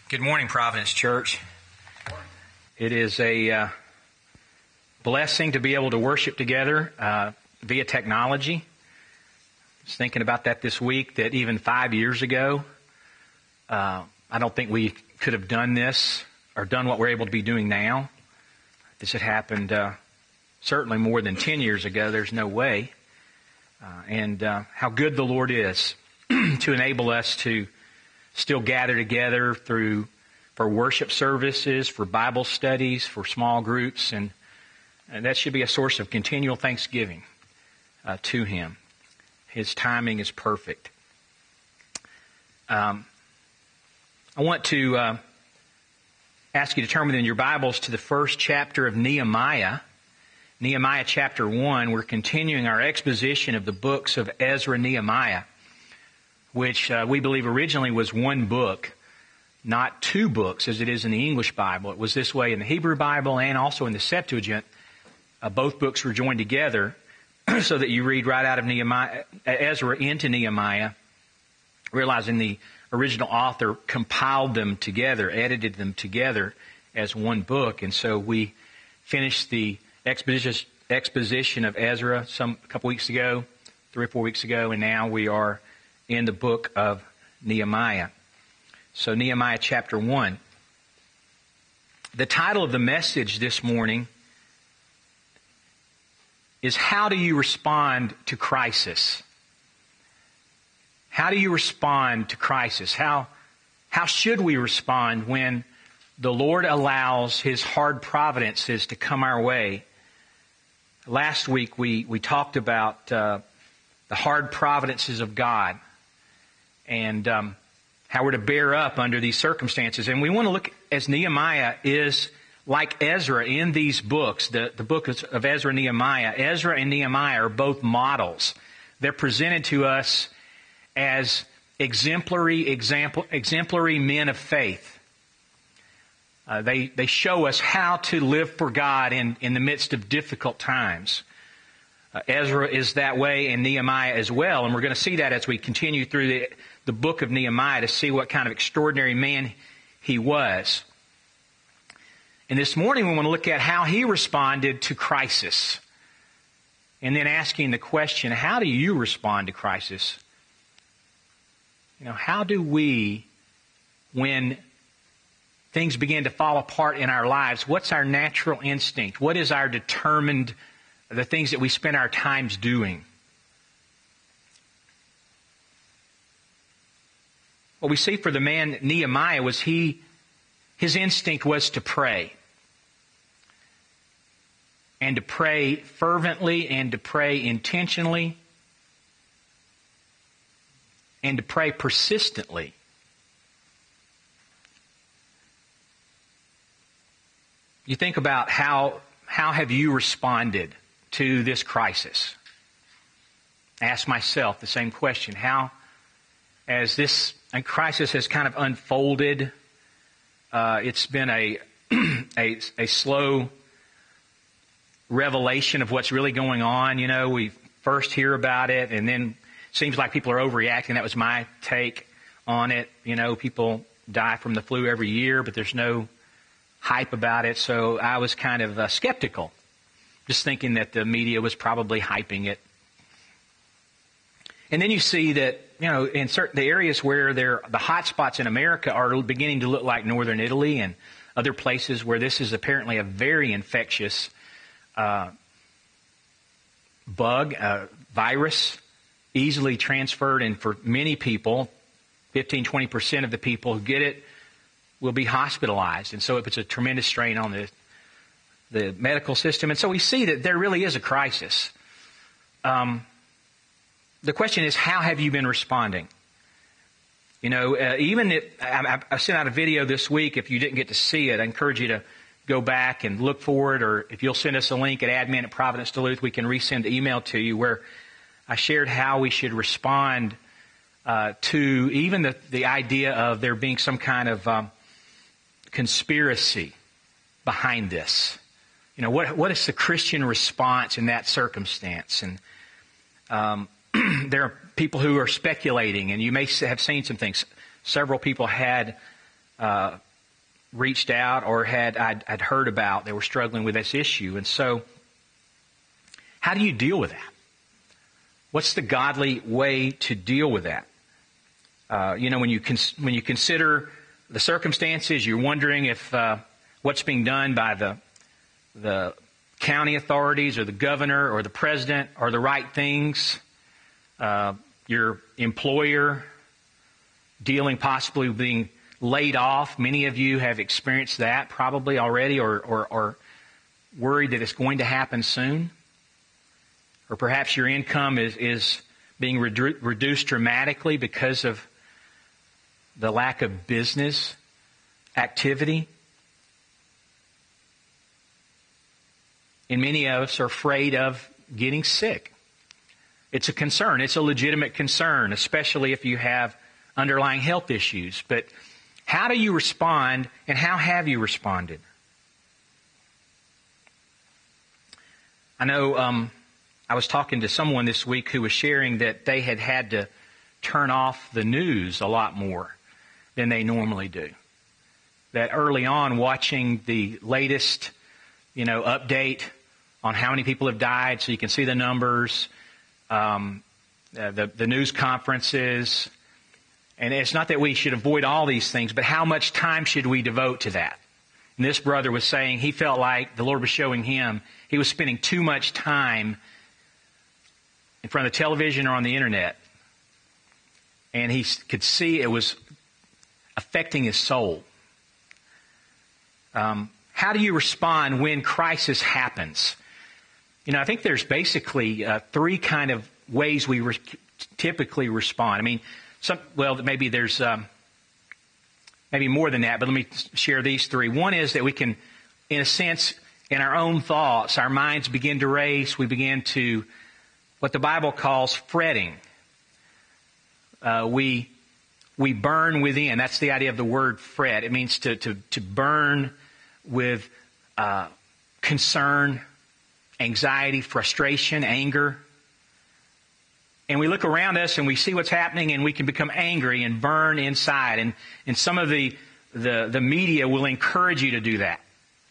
Good morning, Providence Church. It is a blessing to be able to worship together via technology. I was thinking about that this week, that even 5 years ago, I don't think we could have done this or done what we're able to be doing now. This had happened certainly more than 10 years ago. There's no way. And how good the Lord is to enable us to still gather together for worship services, for Bible studies, for small groups, and that should be a source of continual thanksgiving to Him. His timing is perfect. I want to ask you to turn within your Bibles to the first chapter of Nehemiah. Nehemiah chapter 1. We're continuing our exposition of the books of Ezra and Nehemiah, which we believe originally was one book, not two books as it is in the English Bible. It was this way in the Hebrew Bible and also in the Septuagint. Both books were joined together so that you read right out of Ezra into Nehemiah, realizing the original author compiled them together, edited them together as one book. And so we finished the exposition of Ezra a couple weeks ago, 3 or 4 weeks ago, and now we are in the book of Nehemiah. So Nehemiah chapter 1. The title of the message this morning is How Do You Respond to Crisis? How do you respond to crisis? How should we respond when the Lord allows His hard providences to come our way? Last week we talked about the hard providences of God, and how we're to bear up under these circumstances. And we want to look as Nehemiah is like Ezra in these books, the book of Ezra and Nehemiah. Ezra and Nehemiah are both models. They're presented to us as exemplary men of faith. They show us how to live for God in the midst of difficult times. Ezra is that way, and Nehemiah as well. And we're going to see that as we continue through the book of Nehemiah to see what kind of extraordinary man he was. And this morning we want to look at how he responded to crisis. And then asking the question, how do you respond to crisis? How do we, when things begin to fall apart in our lives, what's our natural instinct? What is our determined, the things that we spend our times doing? What we see for the man Nehemiah was his instinct was to pray. And to pray fervently, and to pray intentionally, and to pray persistently. You think about how have you responded to this crisis? I ask myself the same question. How, as this crisis has kind of unfolded, it's been a slow revelation of what's really going on. We first hear about it, and then it seems like people are overreacting. That was my take on it. People die from the flu every year, but there's no hype about it. So I was kind of skeptical, just thinking that the media was probably hyping it. And then you see that, in certain areas where the hot spots in America are beginning to look like northern Italy and other places where this is apparently a very infectious virus, easily transferred, and for many people, 15-20% of the people who get it will be hospitalized. And so it puts a tremendous strain on the medical system. And so we see that there really is a crisis. The question is, how have you been responding? Even if I sent out a video this week, if you didn't get to see it, I encourage you to go back and look for it, or if you'll send us a link at admin@Providence Duluth, we can resend the email to you, where I shared how we should respond to even the idea of there being some kind of conspiracy behind this. What is the Christian response in that circumstance? And there are people who are speculating, and you may have seen some things. Several people had reached out or I'd heard about they were struggling with this issue. And so, how do you deal with that? What's the godly way to deal with that? When you consider the circumstances, you're wondering if what's being done by the county authorities or the governor or the president are the right things. Your employer dealing possibly with being laid off. Many of you have experienced that probably already or worried that it's going to happen soon. Or perhaps your income is being reduced dramatically because of the lack of business activity. And many of us are afraid of getting sick. It's a concern. It's a legitimate concern, especially if you have underlying health issues. But how do you respond, and how have you responded? I know I was talking to someone this week who was sharing that they had to turn off the news a lot more than they normally do. That early on, watching the latest, update on how many people have died, so you can see the numbers, the news conferences, and it's not that we should avoid all these things, but how much time should we devote to that? And this brother was saying he felt like the Lord was showing him he was spending too much time in front of the television or on the internet. And he could see it was affecting his soul. How do you respond when crisis happens? I think there's basically three kind of ways we typically respond. I mean, maybe there's maybe more than that, but let me share these three. One is that we can, in a sense, in our own thoughts, our minds begin to race. We begin to what the Bible calls fretting. We burn within. That's the idea of the word fret. It means to burn with concern, anxiety, frustration, anger. And we look around us and we see what's happening, and we can become angry and burn inside. And some of the media will encourage you to do that.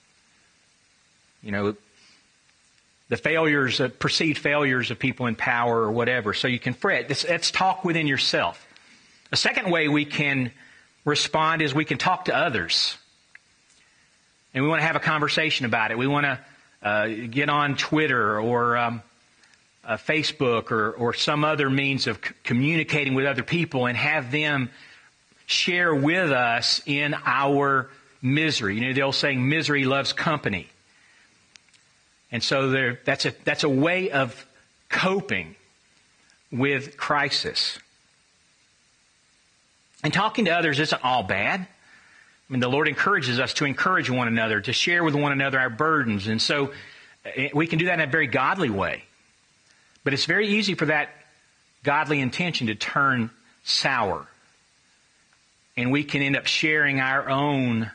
The failures, perceived failures of people in power or whatever. So you can fret. Let's talk within yourself. A second way we can respond is we can talk to others. And we want to have a conversation about it. We want to get on Twitter or Facebook or some other means of communicating with other people and have them share with us in our misery. The old saying, misery loves company. And so that's a way of coping with crisis. And talking to others isn't all bad. I mean, the Lord encourages us to encourage one another, to share with one another our burdens. And so we can do that in a very godly way. But it's very easy for that godly intention to turn sour. And we can end up sharing our own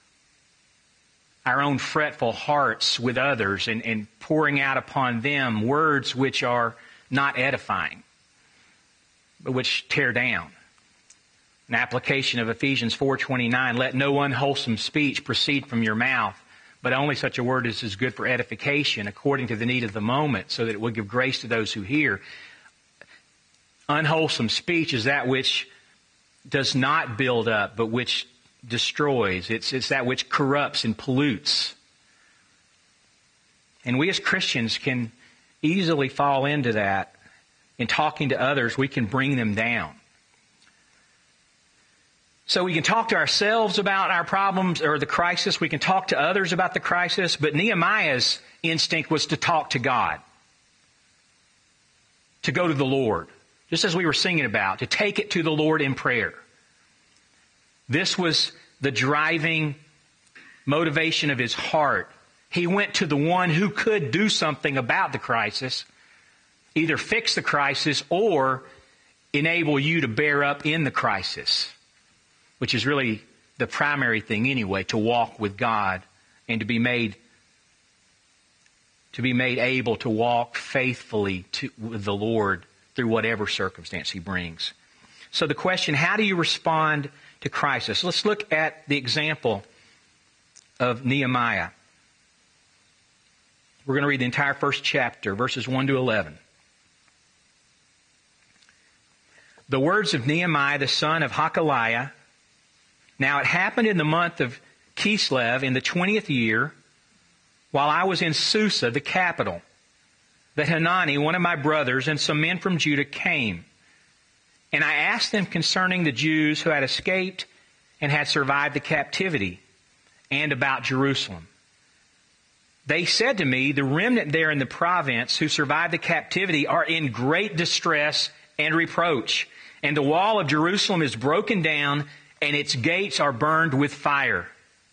fretful hearts with others and pouring out upon them words which are not edifying, but which tear down. An application of Ephesians 4:29, let no unwholesome speech proceed from your mouth, but only such a word as is good for edification according to the need of the moment, so that it will give grace to those who hear. Unwholesome speech is that which does not build up, but which destroys. It's that which corrupts and pollutes. And we as Christians can easily fall into that. In talking to others, we can bring them down. So we can talk to ourselves about our problems or the crisis. We can talk to others about the crisis. But Nehemiah's instinct was to talk to God. To go to the Lord. Just as we were singing about. To take it to the Lord in prayer. This was the driving motivation of his heart. He went to the one who could do something about the crisis. Either fix the crisis or enable you to bear up in the crisis. Which is really the primary thing anyway, to walk with God and to be made able to walk faithfully with the Lord through whatever circumstance He brings. So the question, how do you respond to crisis? Let's look at the example of Nehemiah. We're going to read the entire first chapter, verses 1 to 11. The words of Nehemiah, the son of Hakaliah. Now it happened in the month of Kislev in the 20th year, while I was in Susa, the capital, that Hanani, one of my brothers, and some men from Judah came. And I asked them concerning the Jews who had escaped and had survived the captivity, and about Jerusalem. They said to me, the remnant there in the province who survived the captivity are in great distress and reproach, and the wall of Jerusalem is broken down, and its gates are burned with fire.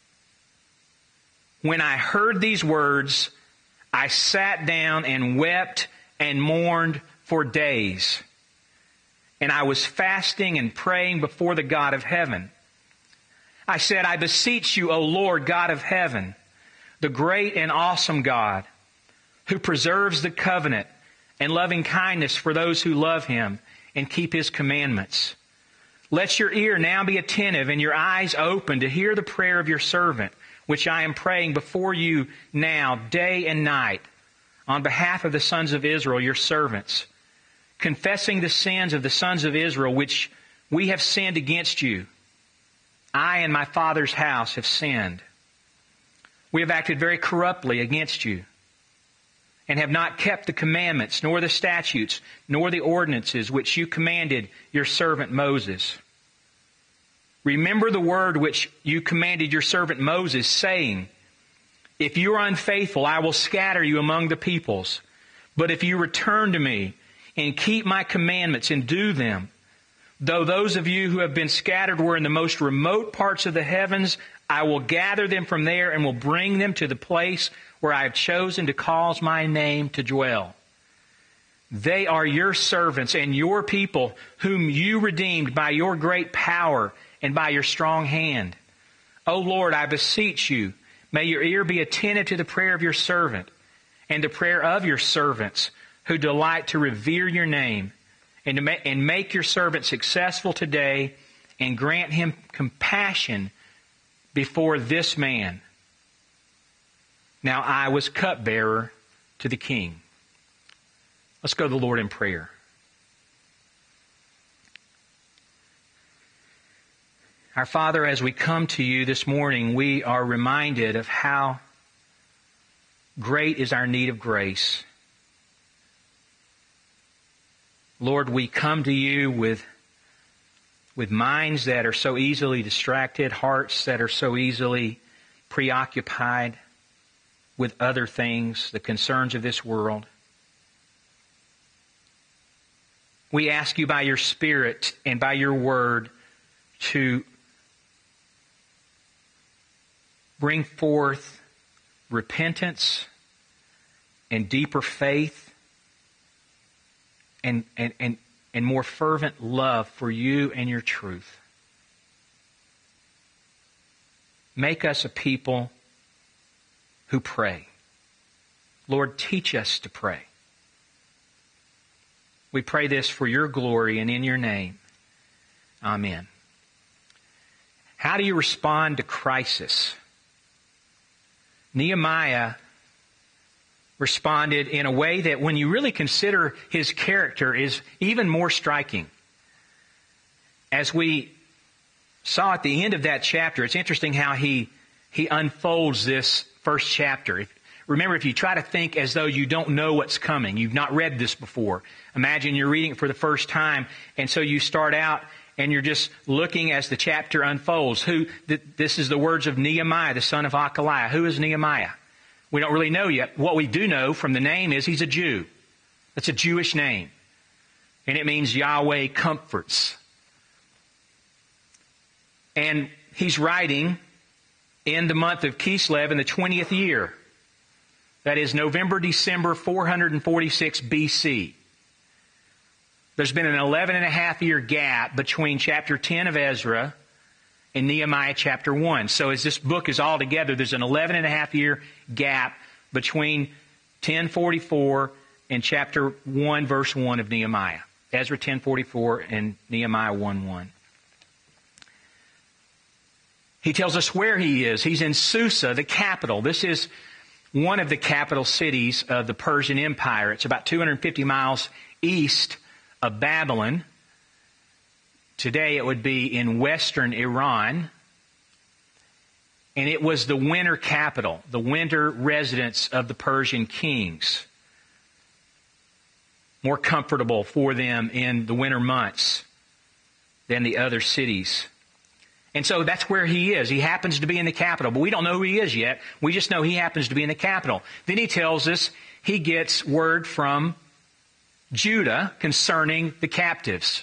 When I heard these words, I sat down and wept and mourned for days. And I was fasting and praying before the God of heaven. I said, I beseech you, O Lord, God of heaven, the great and awesome God, who preserves the covenant and loving kindness for those who love Him and keep His commandments. Let your ear now be attentive and your eyes open to hear the prayer of your servant, which I am praying before you now, day and night, on behalf of the sons of Israel, your servants, confessing the sins of the sons of Israel, which we have sinned against you. I and my father's house have sinned. We have acted very corruptly against you, and have not kept the commandments, nor the statutes, nor the ordinances which you commanded your servant Moses. Remember the word which you commanded your servant Moses, saying, if you are unfaithful, I will scatter you among the peoples. But if you return to me and keep my commandments and do them, though those of you who have been scattered were in the most remote parts of the heavens, I will gather them from there and will bring them to the place where I have chosen to cause my name to dwell. They are your servants and your people, whom you redeemed by your great power and by your strong hand. O Lord, I beseech you, may your ear be attentive to the prayer of your servant and the prayer of your servants who delight to revere your name, and make your servant successful today, and grant him compassion before this man. Now I was cupbearer to the king. Let's go to the Lord in prayer. Our Father, as we come to you this morning, we are reminded of how great is our need of grace. Lord, we come to you with minds that are so easily distracted, hearts that are so easily preoccupied with other things, the concerns of this world. We ask you by your Spirit and by your Word to bring forth repentance and deeper faith and more fervent love for you and your truth. Make us a people who pray. Lord, teach us to pray. We pray this for your glory and in your name. Amen. How do you respond to crisis? Nehemiah responded in a way that, when you really consider his character, is even more striking. As we saw at the end of that chapter, it's interesting how he unfolds this first chapter. Remember, if you try to think as though you don't know what's coming, you've not read this before. Imagine you're reading it for the first time, and so you start out and you're just looking as the chapter unfolds. This is the words of Nehemiah, the son of Hakaliah. Who is Nehemiah? We don't really know yet. What we do know from the name is he's a Jew. That's a Jewish name. And it means Yahweh comforts. And he's writing in the month of Kislev in the 20th year. That is November, December 446 BC. There's been an 11.5-year gap between chapter 10 of Ezra and Nehemiah chapter 1. So as this book is all together, there's an 11.5-year gap between 1044 and chapter 1, verse 1 of Nehemiah. Ezra 10:44 and Nehemiah 1:1. He tells us where he is. He's in Susa, the capital. This is one of the capital cities of the Persian Empire. It's about 250 miles east of Babylon. Today it would be in western Iran. And it was the winter capital, the winter residence of the Persian kings. More comfortable for them in the winter months than the other cities. And so that's where he is. He happens to be in the capital, but we don't know who he is yet. We just know he happens to be in the capital. Then he tells us he gets word from Judah concerning the captives.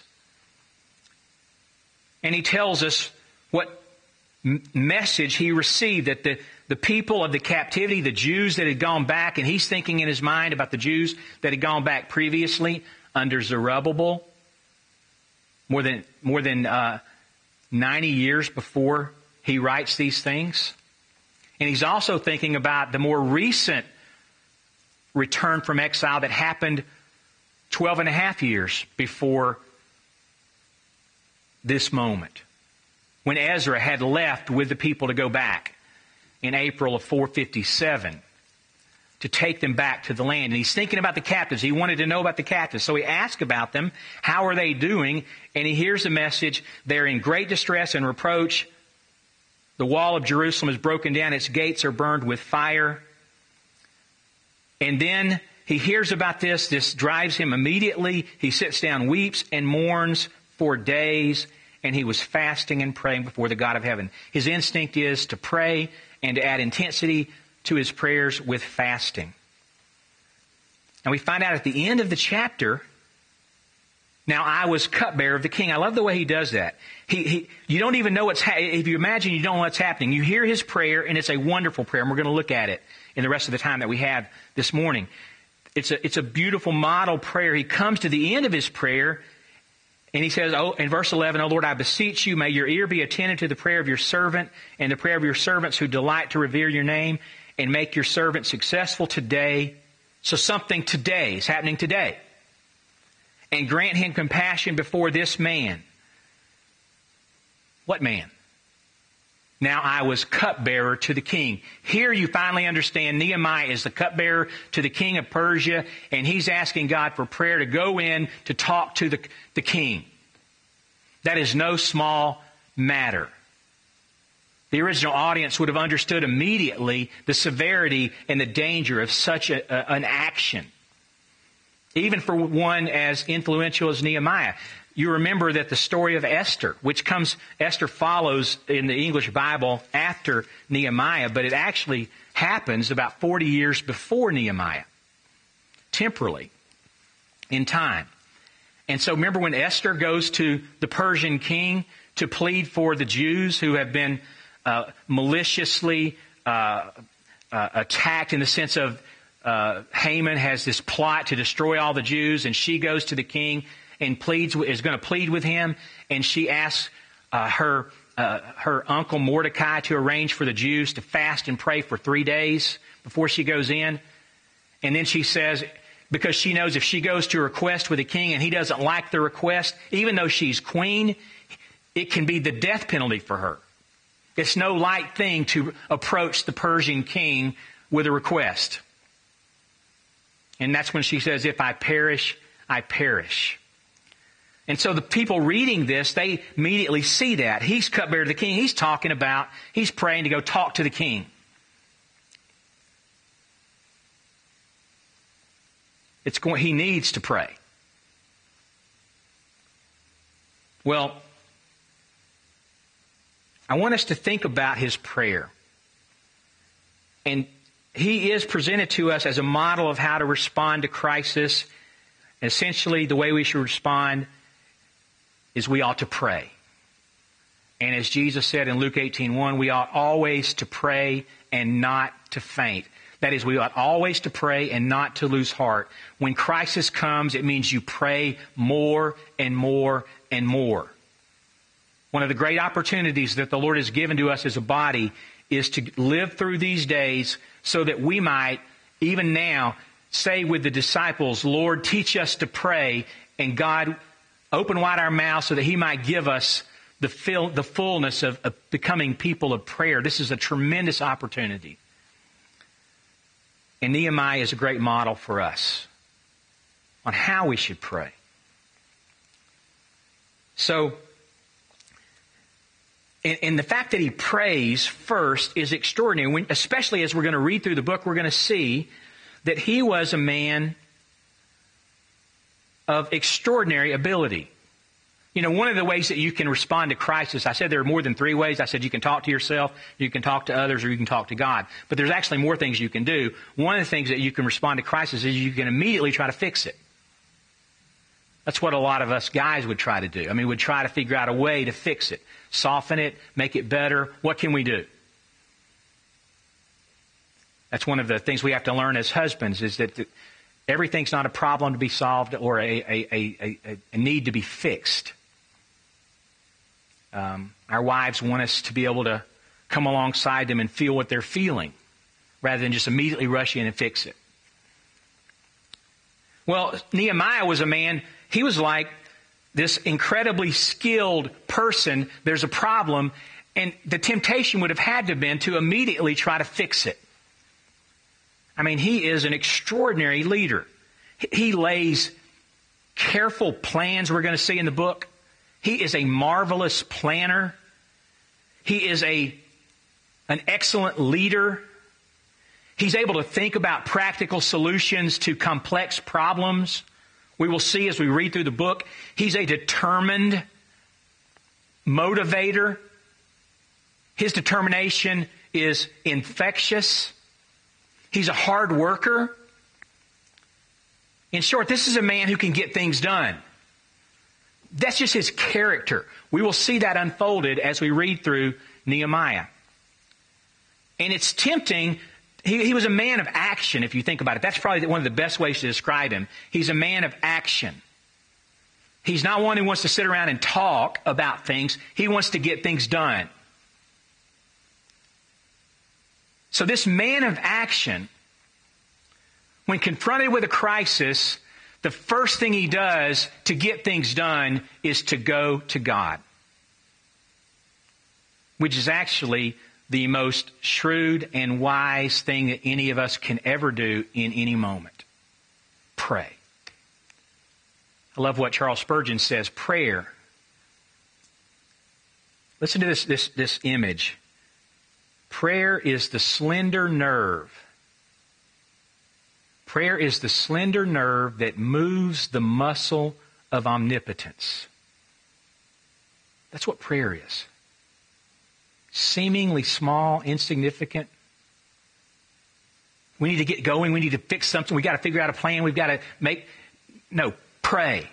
And he tells us what message he received, that the people of the captivity, the Jews that had gone back, and he's thinking in his mind about the Jews that had gone back previously under Zerubbabel, more than 90 years before he writes these things. And he's also thinking about the more recent return from exile that happened 12 and a half years before this moment, when Ezra had left with the people to go back in April of 457 to take them back to the land. And he's thinking about the captives. He wanted to know about the captives. So he asked about them. How are they doing? And he hears the message. They're in great distress and reproach. The wall of Jerusalem is broken down. Its gates are burned with fire. And then he hears about this. This drives him immediately. He sits down, weeps, and mourns for days. And he was fasting and praying before the God of heaven. His instinct is to pray and to add intensity to his prayers with fasting. And we find out at the end of the chapter, now I was cupbearer of the king. I love the way he does that. You don't even know if you imagine you don't know what's happening. You hear his prayer, and it's a wonderful prayer, and we're going to look at it in the rest of the time that we have this morning. It's a beautiful model prayer. He comes to the end of his prayer, and he says, in verse 11, "O Lord, I beseech you, may your ear be attentive to the prayer of your servant and the prayer of your servants who delight to revere your name, and make your servant successful today." So something today is happening today. "And grant him compassion before this man." What man? "Now I was cupbearer to the king." Here you finally understand Nehemiah is the cupbearer to the king of Persia, and he's asking God for prayer to go in to talk to the king. That is no small matter. The original audience would have understood immediately the severity and the danger of such an action, even for one as influential as Nehemiah. You remember that the story of Esther, Esther follows in the English Bible after Nehemiah, but it actually happens about 40 years before Nehemiah, temporally, in time. And so remember when Esther goes to the Persian king to plead for the Jews who have been maliciously attacked, in the sense of Haman has this plot to destroy all the Jews, and she goes to the king and is going to plead with him, and she asks her uncle Mordecai to arrange for the Jews to fast and pray for 3 days before she goes in. And then she says, because she knows if she goes to request with the king and he doesn't like the request, even though she's queen, it can be the death penalty for her. It's no light thing to approach the Persian king with a request. And that's when she says, "If I perish, I perish." And so the people reading this, they immediately see that. He's cupbearer to the king. He's praying to go talk to the king. He needs to pray. Well, I want us to think about his prayer. And he is presented to us as a model of how to respond to crisis. Essentially, the way we should respond is we ought to pray. And as Jesus said in Luke 18:1, we ought always to pray and not to faint. That is, we ought always to pray and not to lose heart. When crisis comes, it means you pray more and more and more. One of the great opportunities that the Lord has given to us as a body is to live through these days so that we might, even now, say with the disciples, "Lord, teach us to pray," and God open wide our mouths so that He might give us the fullness of becoming people of prayer. This is a tremendous opportunity. And Nehemiah is a great model for us on how we should pray. So, and the fact that he prays first is extraordinary. Especially as we're going to read through the book, we're going to see that he was a man of extraordinary ability. You know, one of the ways that you can respond to crisis, I said there are more than 3 ways. I said you can talk to yourself, you can talk to others, or you can talk to God. But there's actually more things you can do. One of the things that you can respond to crisis is you can immediately try to fix it. That's what a lot of us guys would try to do. I mean, we'd try to figure out a way to fix it, soften it, make it better. What can we do? That's one of the things we have to learn as husbands, is that everything's not a problem to be solved or a need to be fixed. Our wives want us to be able to come alongside them and feel what they're feeling rather than just immediately rush in and fix it. Well, Nehemiah was a man, he was like this incredibly skilled person. There's a problem, and the temptation would have had to have been to immediately try to fix it. I mean, he is an extraordinary leader. He lays careful plans, we're going to see in the book. He is a marvelous planner. He is an excellent leader. He's able to think about practical solutions to complex problems. We will see as we read through the book, he's a determined motivator. His determination is infectious. He's a hard worker. In short, this is a man who can get things done. That's just his character. We will see that unfolded as we read through Nehemiah. And it's tempting. He was a man of action, if you think about it. That's probably one of the best ways to describe him. He's a man of action. He's not one who wants to sit around and talk about things. He wants to get things done. So this man of action, when confronted with a crisis, the first thing he does to get things done is to go to God, which is actually the most shrewd and wise thing that any of us can ever do in any moment. Pray. I love what Charles Spurgeon says. Prayer. Listen to this image. Prayer is the slender nerve. Prayer is the slender nerve that moves the muscle of omnipotence. That's what prayer is. Seemingly small, insignificant. We need to get going. We need to fix something. We've got to figure out a plan. We've got to pray.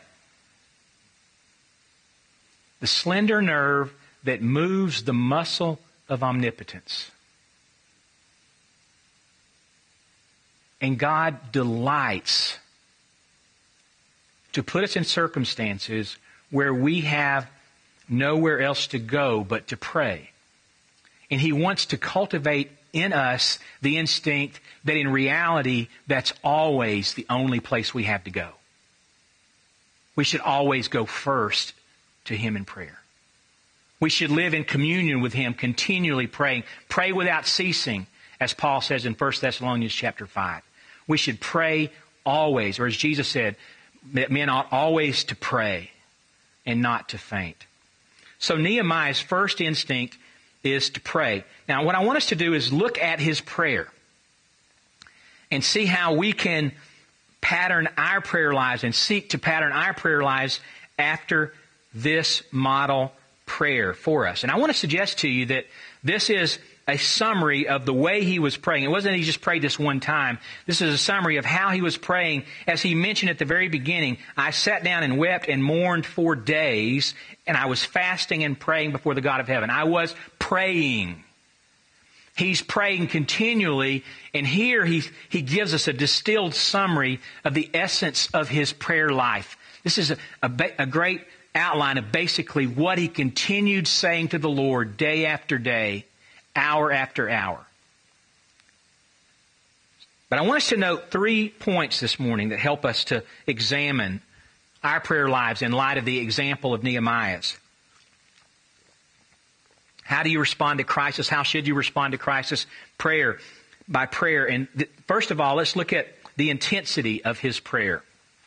The slender nerve that moves the muscle of omnipotence. And God delights to put us in circumstances where we have nowhere else to go but to pray. And He wants to cultivate in us the instinct that in reality, that's always the only place we have to go. We should always go first to Him in prayer. We should live in communion with Him, continually praying. Pray without ceasing, as Paul says in 1 Thessalonians chapter 5. We should pray always, or as Jesus said, that men ought always to pray and not to faint. So Nehemiah's first instinct is to pray. Now, what I want us to do is look at his prayer and see how we can pattern our prayer lives and seek to pattern our prayer lives after this model prayer for us. And I want to suggest to you that this is a summary of the way he was praying. It wasn't that he just prayed this one time. This is a summary of how he was praying. As he mentioned at the very beginning, I sat down and wept and mourned for days, and I was fasting and praying before the God of heaven. I was praying. He's praying continually, and here he gives us a distilled summary of the essence of his prayer life. This is a great outline of basically what he continued saying to the Lord day after day, hour after hour. But I want us to note 3 points this morning that help us to examine our prayer lives in light of the example of Nehemiah's? How do you respond to crisis? How should you respond to crisis? Prayer by prayer. And first of all, let's look at the intensity of his prayer.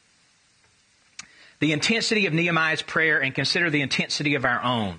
The intensity of Nehemiah's prayer, and consider the intensity of our own.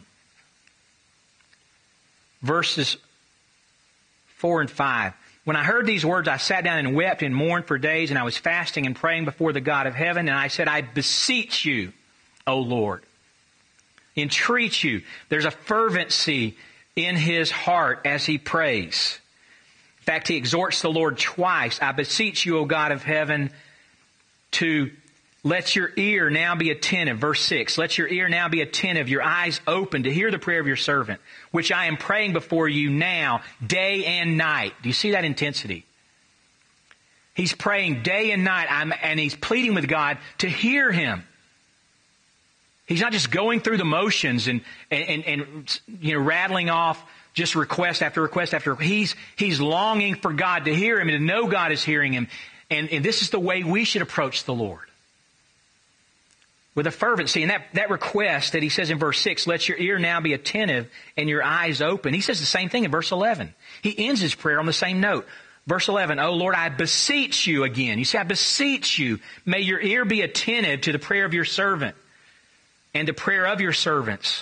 Verses 4 and 5. When I heard these words, I sat down and wept and mourned for days, and I was fasting and praying before the God of heaven, and I said, I beseech you, O Lord, entreat you. There's a fervency in his heart as he prays. In fact, he exhorts the Lord twice. I beseech you, O God of heaven, to let your ear now be attentive. Verse 6, let your ear now be attentive, your eyes open to hear the prayer of your servant, which I am praying before you now, day and night. Do you see that intensity? He's praying day and night, and he's pleading with God to hear him. He's not just going through the motions and rattling off just request after request after. He's longing for God to hear him and to know God is hearing him. And this is the way we should approach the Lord. With a fervency. And that request that he says in verse 6, let your ear now be attentive and your eyes open. He says the same thing in verse 11. He ends his prayer on the same note. Verse 11, O Lord, I beseech you again. You see, I beseech you, may your ear be attentive to the prayer of your servant and the prayer of your servants.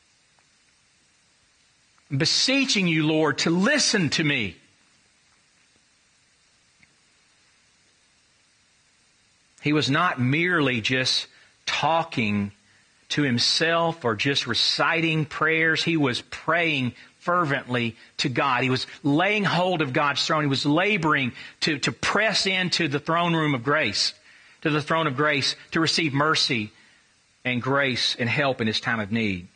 I'm beseeching you, Lord, to listen to me. He was not merely just talking to himself or just reciting prayers. He was praying fervently to God. He was laying hold of God's throne. He was laboring to press into the throne room of grace, to the throne of grace, to receive mercy and grace and help in his time of need.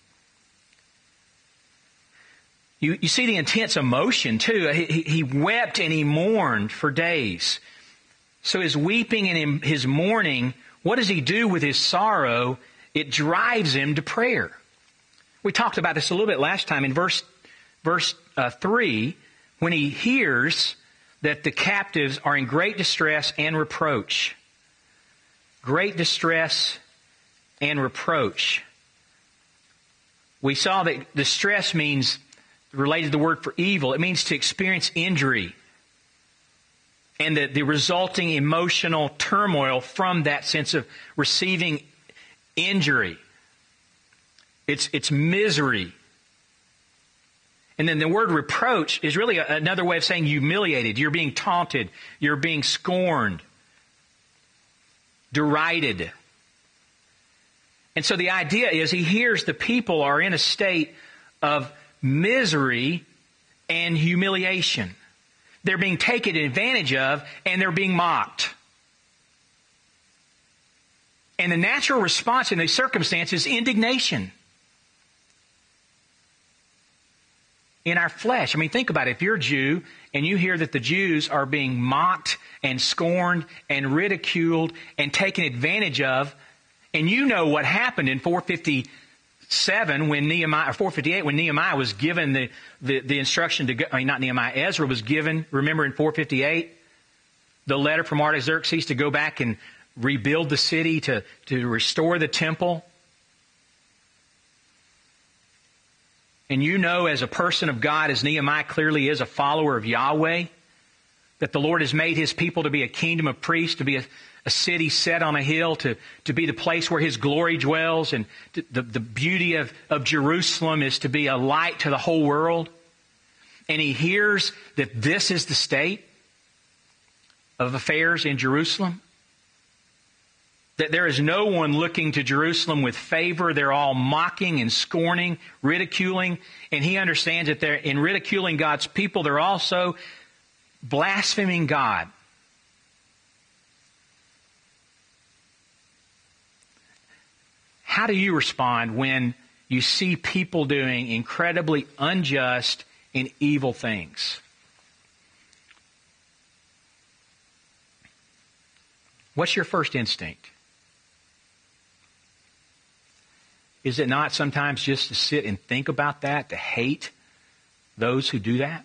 You see the intense emotion too. He wept and he mourned for days. So his weeping and his mourning, what does he do with his sorrow? It drives him to prayer. We talked about this a little bit last time in verse 3, when he hears that the captives are in great distress and reproach. Great distress and reproach. We saw that distress means, related to the word for evil, it means to experience injury. And the resulting emotional turmoil from that sense of receiving injury. It's misery. And then the word reproach is really another way of saying humiliated. You're being taunted. You're being scorned. Derided. And so the idea is he hears the people are in a state of misery and humiliation. They're being taken advantage of, and they're being mocked. And the natural response in these circumstances is indignation. In our flesh. I mean, think about it. If you're a Jew and you hear that the Jews are being mocked and scorned and ridiculed and taken advantage of, and you know what happened in 457 when Nehemiah, or 458 when Nehemiah was given the instruction to go, not Nehemiah, Ezra was given, remember in 458, the letter from Artaxerxes to go back and rebuild the city, to restore the temple. And you know, as a person of God, as Nehemiah clearly is a follower of Yahweh, that the Lord has made His people to be a kingdom of priests, to be a city set on a hill, to be the place where His glory dwells, and the beauty of Jerusalem is to be a light to the whole world. And he hears that this is the state of affairs in Jerusalem. That there is no one looking to Jerusalem with favor. They're all mocking and scorning, ridiculing. And he understands that in ridiculing God's people, they're also blaspheming God. How do you respond when you see people doing incredibly unjust and evil things? What's your first instinct? Is it not sometimes just to sit and think about that, to hate those who do that?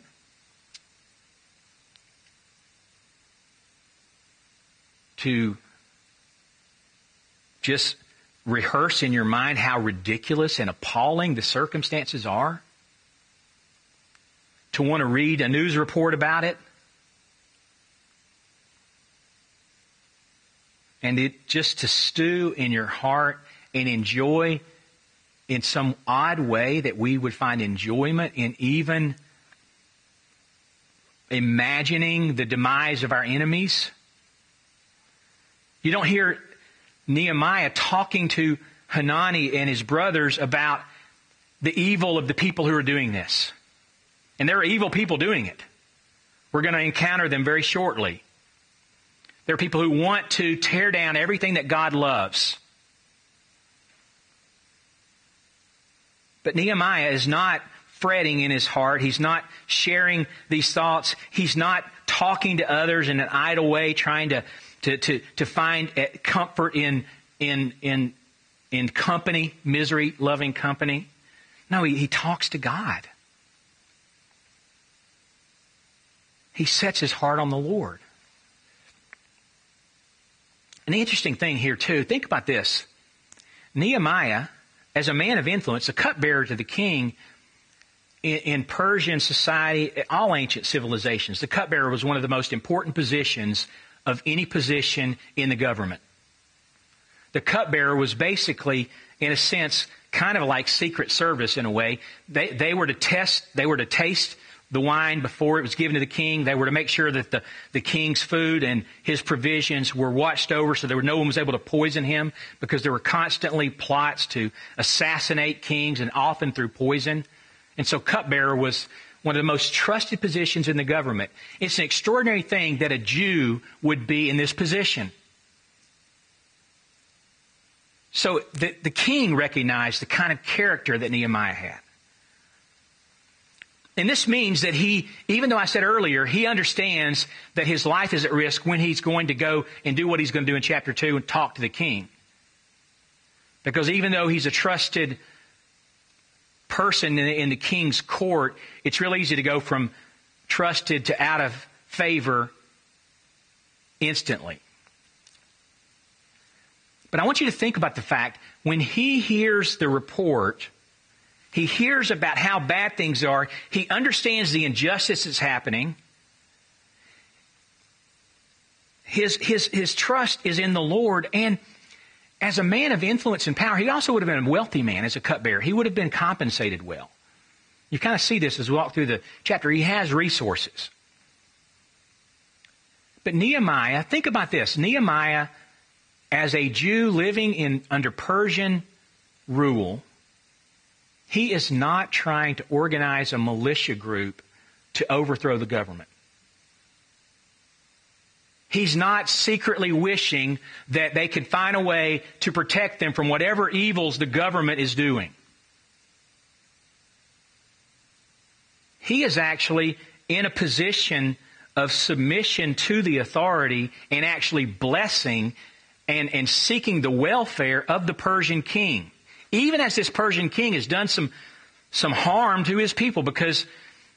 To just rehearse in your mind how ridiculous and appalling the circumstances are? To want to read a news report about it? And it just to stew in your heart and enjoy in some odd way that we would find enjoyment in even imagining the demise of our enemies. You don't hear Nehemiah talking to Hanani and his brothers about the evil of the people who are doing this. And there are evil people doing it. We're going to encounter them very shortly. There are people who want to tear down everything that God loves. But Nehemiah is not fretting in his heart. He's not sharing these thoughts. He's not talking to others in an idle way, trying to find comfort in company, misery-loving company. No, he talks to God. He sets his heart on the Lord. And the interesting thing here, too, think about this. Nehemiah, as a man of influence, a cupbearer to the king in Persian society, all ancient civilizations, the cupbearer was one of the most important positions of any position in the government. The cupbearer was basically, in a sense, kind of like Secret Service in a way. They were to taste the wine before it was given to the king. They were to make sure that the king's food and his provisions were watched over so no one was able to poison him, because there were constantly plots to assassinate kings, and often through poison. And so cupbearer was one of the most trusted positions in the government. It's an extraordinary thing that a Jew would be in this position. So the king recognized the kind of character that Nehemiah had. And this means that he, even though I said earlier, he understands that his life is at risk when he's going to go and do what he's going to do in chapter 2 and talk to the king. Because even though he's a trusted person in the king's court, it's real easy to go from trusted to out of favor instantly. But I want you to think about the fact, when he hears the report, he hears about how bad things are, he understands the injustice that's happening. His trust is in the Lord, and as a man of influence and power, he also would have been a wealthy man as a cupbearer. He would have been compensated well. You kind of see this as we walk through the chapter. He has resources. But Nehemiah, think about this. Nehemiah, as a Jew living under Persian rule, he is not trying to organize a militia group to overthrow the government. He's not secretly wishing that they could find a way to protect them from whatever evils the government is doing. He is actually in a position of submission to the authority and actually blessing and seeking the welfare of the Persian king. Even as this Persian king has done some harm to his people, because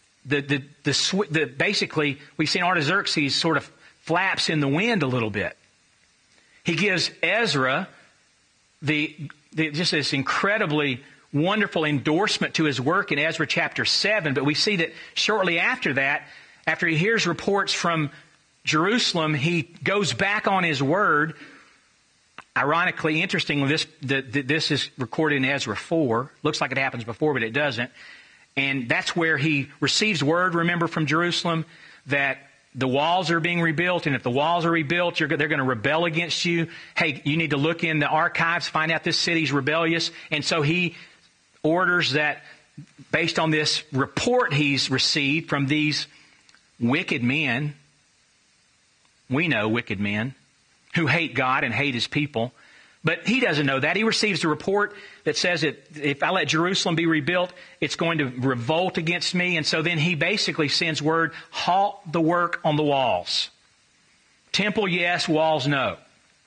basically we've seen Artaxerxes sort of flaps in the wind a little bit. He gives Ezra just this incredibly wonderful endorsement to his work in Ezra chapter 7. But we see that shortly after that, after he hears reports from Jerusalem, he goes back on his word. Ironically, interestingly, this is recorded in Ezra 4. Looks like it happens before, but it doesn't. And that's where he receives word, remember, from Jerusalem, that the walls are being rebuilt, and if the walls are rebuilt, they're going to rebel against you. Hey, you need to look in the archives, find out this city's rebellious. And so he orders that, based on this report he's received from these wicked men, we know wicked men, who hate God and hate His people. But he doesn't know that. He receives a report that says that if I let Jerusalem be rebuilt, it's going to revolt against me. And so then he basically sends word, halt the work on the walls. Temple, yes. Walls, no.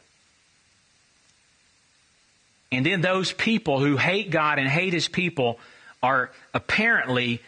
And then those people who hate God and hate His people are apparently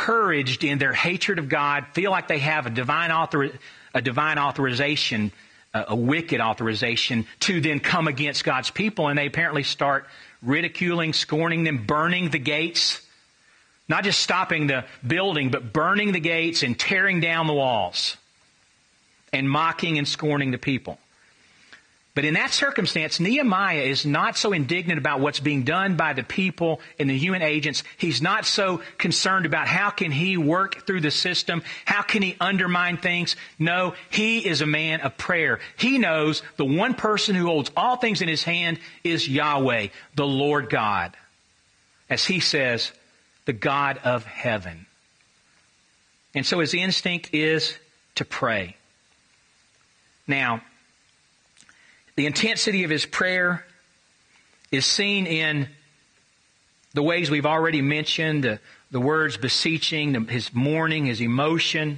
encouraged in their hatred of God, feel like they have a divine authorization a wicked authorization to then come against God's people, and they apparently start ridiculing, scorning them, burning the gates. Not just stopping the building, but burning the gates and tearing down the walls and mocking and scorning the people. But in that circumstance, Nehemiah is not so indignant about what's being done by the people and the human agents. He's not so concerned about how can he work through the system, how can he undermine things. No, he is a man of prayer. He knows the one person who holds all things in his hand is Yahweh, the Lord God. As he says, the God of heaven. And so his instinct is to pray. Now, the intensity of his prayer is seen in the ways we've already mentioned, the words beseeching, his mourning, his emotion,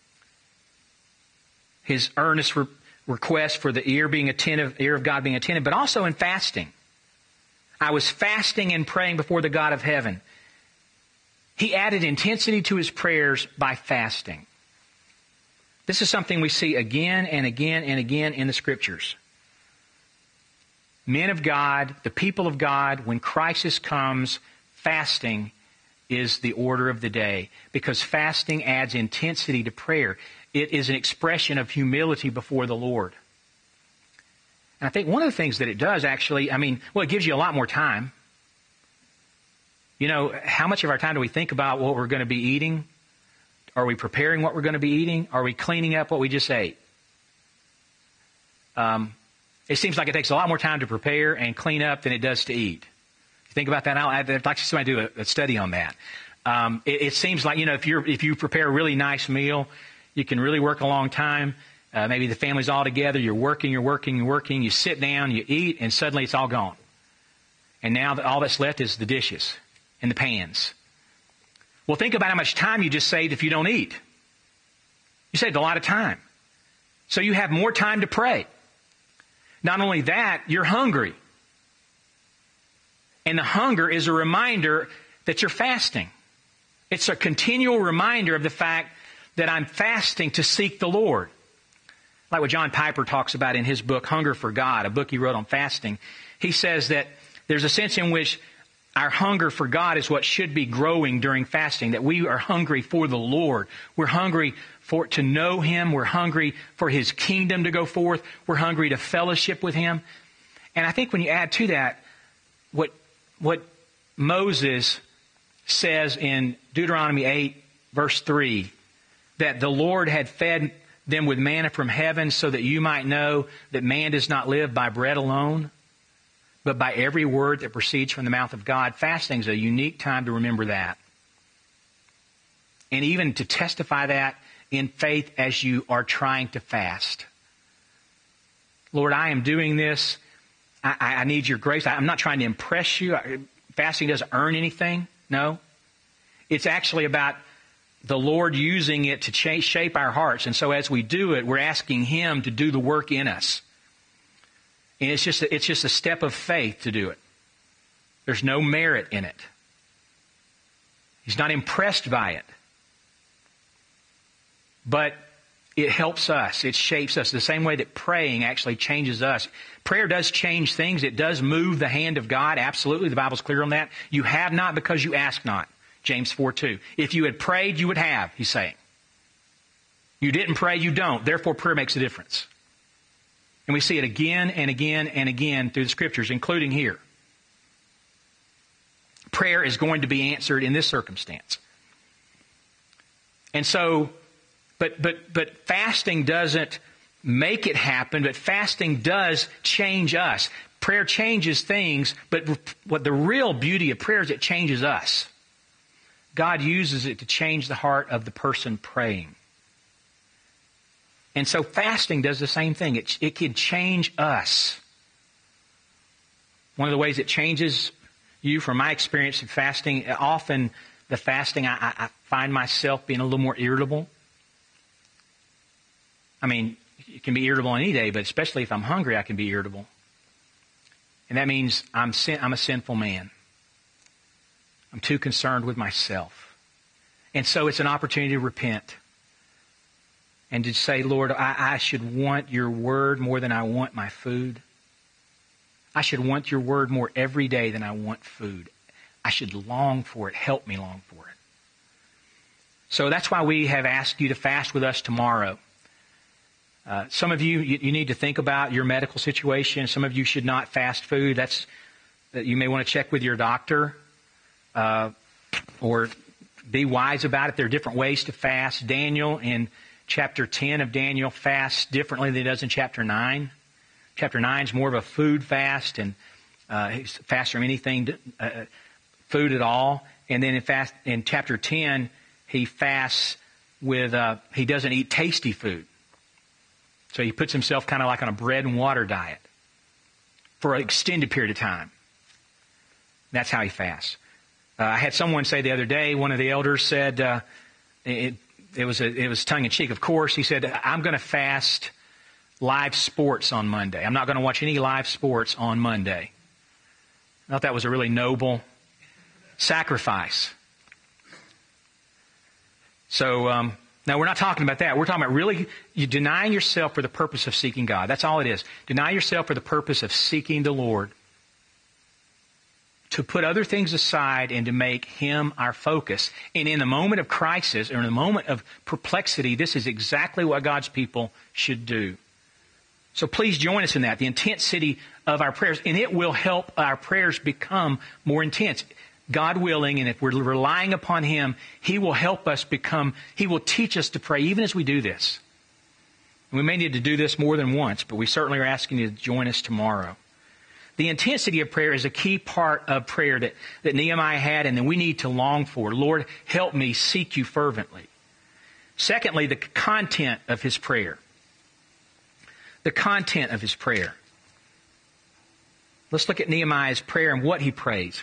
his earnest request for the ear of God being attentive, but also in fasting. I was fasting and praying before the God of heaven. He added intensity to his prayers by fasting. This is something we see again and again and again in the Scriptures. Men of God, the people of God, when crisis comes, fasting is the order of the day, because fasting adds intensity to prayer. It is an expression of humility before the Lord. And I think one of the things that it does actually, it gives you a lot more time. You know, how much of our time do we think about what we're going to be eating? Are we preparing what we're going to be eating? Are we cleaning up what we just ate? It seems like it takes a lot more time to prepare and clean up than it does to eat. You think about that? I'd like to see somebody do a study on that. It seems like, if you prepare a really nice meal, you can really work a long time. Maybe the family's all together. You're working. You sit down, you eat, and suddenly it's all gone. And now all that's left is the dishes and the pans. Well, think about how much time you just saved if you don't eat. You saved a lot of time. So you have more time to pray. Not only that, you're hungry. And the hunger is a reminder that you're fasting. It's a continual reminder of the fact that I'm fasting to seek the Lord. Like what John Piper talks about in his book, Hunger for God, a book he wrote on fasting. He says that there's a sense in which our hunger for God is what should be growing during fasting, that we are hungry for the Lord. We're hungry to know Him. We're hungry for His kingdom to go forth. We're hungry to fellowship with Him. And I think when you add to that what Moses says in Deuteronomy 8, verse 3, that the Lord had fed them with manna from heaven so that you might know that man does not live by bread alone, but by every word that proceeds from the mouth of God. Fasting is a unique time to remember that. And even to testify that in faith as you are trying to fast. Lord, I am doing this. I need your grace. I'm not trying to impress you. Fasting doesn't earn anything. No. It's actually about the Lord using it to shape our hearts. And so as we do it, we're asking Him to do the work in us. And it's just a step of faith to do it. There's no merit in it. He's not impressed by it. But it helps us. It shapes us the same way that praying actually changes us. Prayer does change things. It does move the hand of God. Absolutely. The Bible's clear on that. You have not because you ask not. James 4:2. If you had prayed, you would have, he's saying. You didn't pray, you don't. Therefore, prayer makes a difference. And we see it again and again and again through the Scriptures, including here. Prayer is going to be answered in this circumstance. And so, but fasting doesn't make it happen, but fasting does change us. Prayer changes things, but what the real beauty of prayer is it changes us. God uses it to change the heart of the person praying. And so fasting does the same thing. It can change us. One of the ways it changes you, from my experience of fasting, often the fasting, I find myself being a little more irritable. I mean, it can be irritable any day, but especially if I'm hungry, I can be irritable. And that means I'm a sinful man. I'm too concerned with myself. And so it's an opportunity to repent. and to say, Lord, I should want your word more than I want my food. I should want your word more every day than I want food. I should long for it. Help me long for it. So that's why we have asked you to fast with us tomorrow. Some of you need to think about your medical situation. Some of you should not fast food. You may want to check with your doctor or be wise about it. There are different ways to fast. Daniel in chapter 10 of Daniel fasts differently than he does in chapter 9. Chapter 9 is more of a food fast, and he fasts from anything, food at all. And then in chapter 10, he fasts with, he doesn't eat tasty food. So he puts himself kind of like on a bread and water diet for an extended period of time. That's how he fasts. I had someone say the other day, one of the elders said, it was tongue-in-cheek, of course. He said, I'm going to fast live sports on Monday. I'm not going to watch any live sports on Monday. I thought that was a really noble sacrifice. So, now we're not talking about that. We're talking about really you denying yourself for the purpose of seeking God. That's all it is. Deny yourself for the purpose of seeking the Lord. To put other things aside and to make Him our focus. And in the moment of crisis or in the moment of perplexity, this is exactly what God's people should do. So please join us in that, the intensity of our prayers. And it will help our prayers become more intense. God willing, and if we're relying upon Him, He will help us He will teach us to pray even as we do this. And we may need to do this more than once, but we certainly are asking you to join us tomorrow. The intensity of prayer is a key part of prayer that Nehemiah had and that we need to long for. Lord, help me seek you fervently. Secondly, the content of his prayer. The content of his prayer. Let's look at Nehemiah's prayer and what he prays.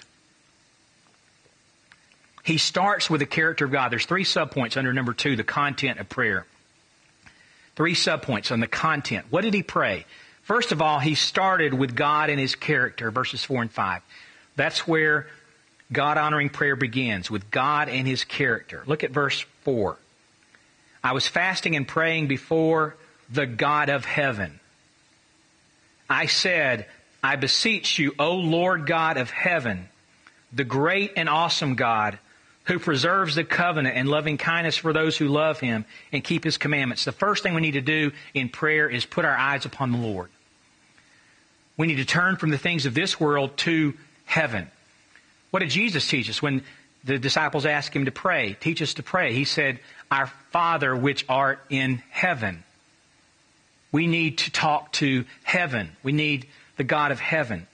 He starts with the character of God. There's 3 subpoints under number 2, the content of prayer. 3 subpoints on the content. What did he pray? First of all, he started with God and His character, verses 4 and 5. That's where God-honoring prayer begins, with God and His character. Look at verse 4. I was fasting and praying before the God of heaven. I said, I beseech you, O Lord God of heaven, the great and awesome God, who preserves the covenant and loving kindness for those who love Him and keep His commandments. The first thing we need to do in prayer is put our eyes upon the Lord. We need to turn from the things of this world to heaven. What did Jesus teach us when the disciples asked Him to pray? Teach us to pray. He said, Our Father which art in heaven. We need to talk to heaven. We need the God of heaven.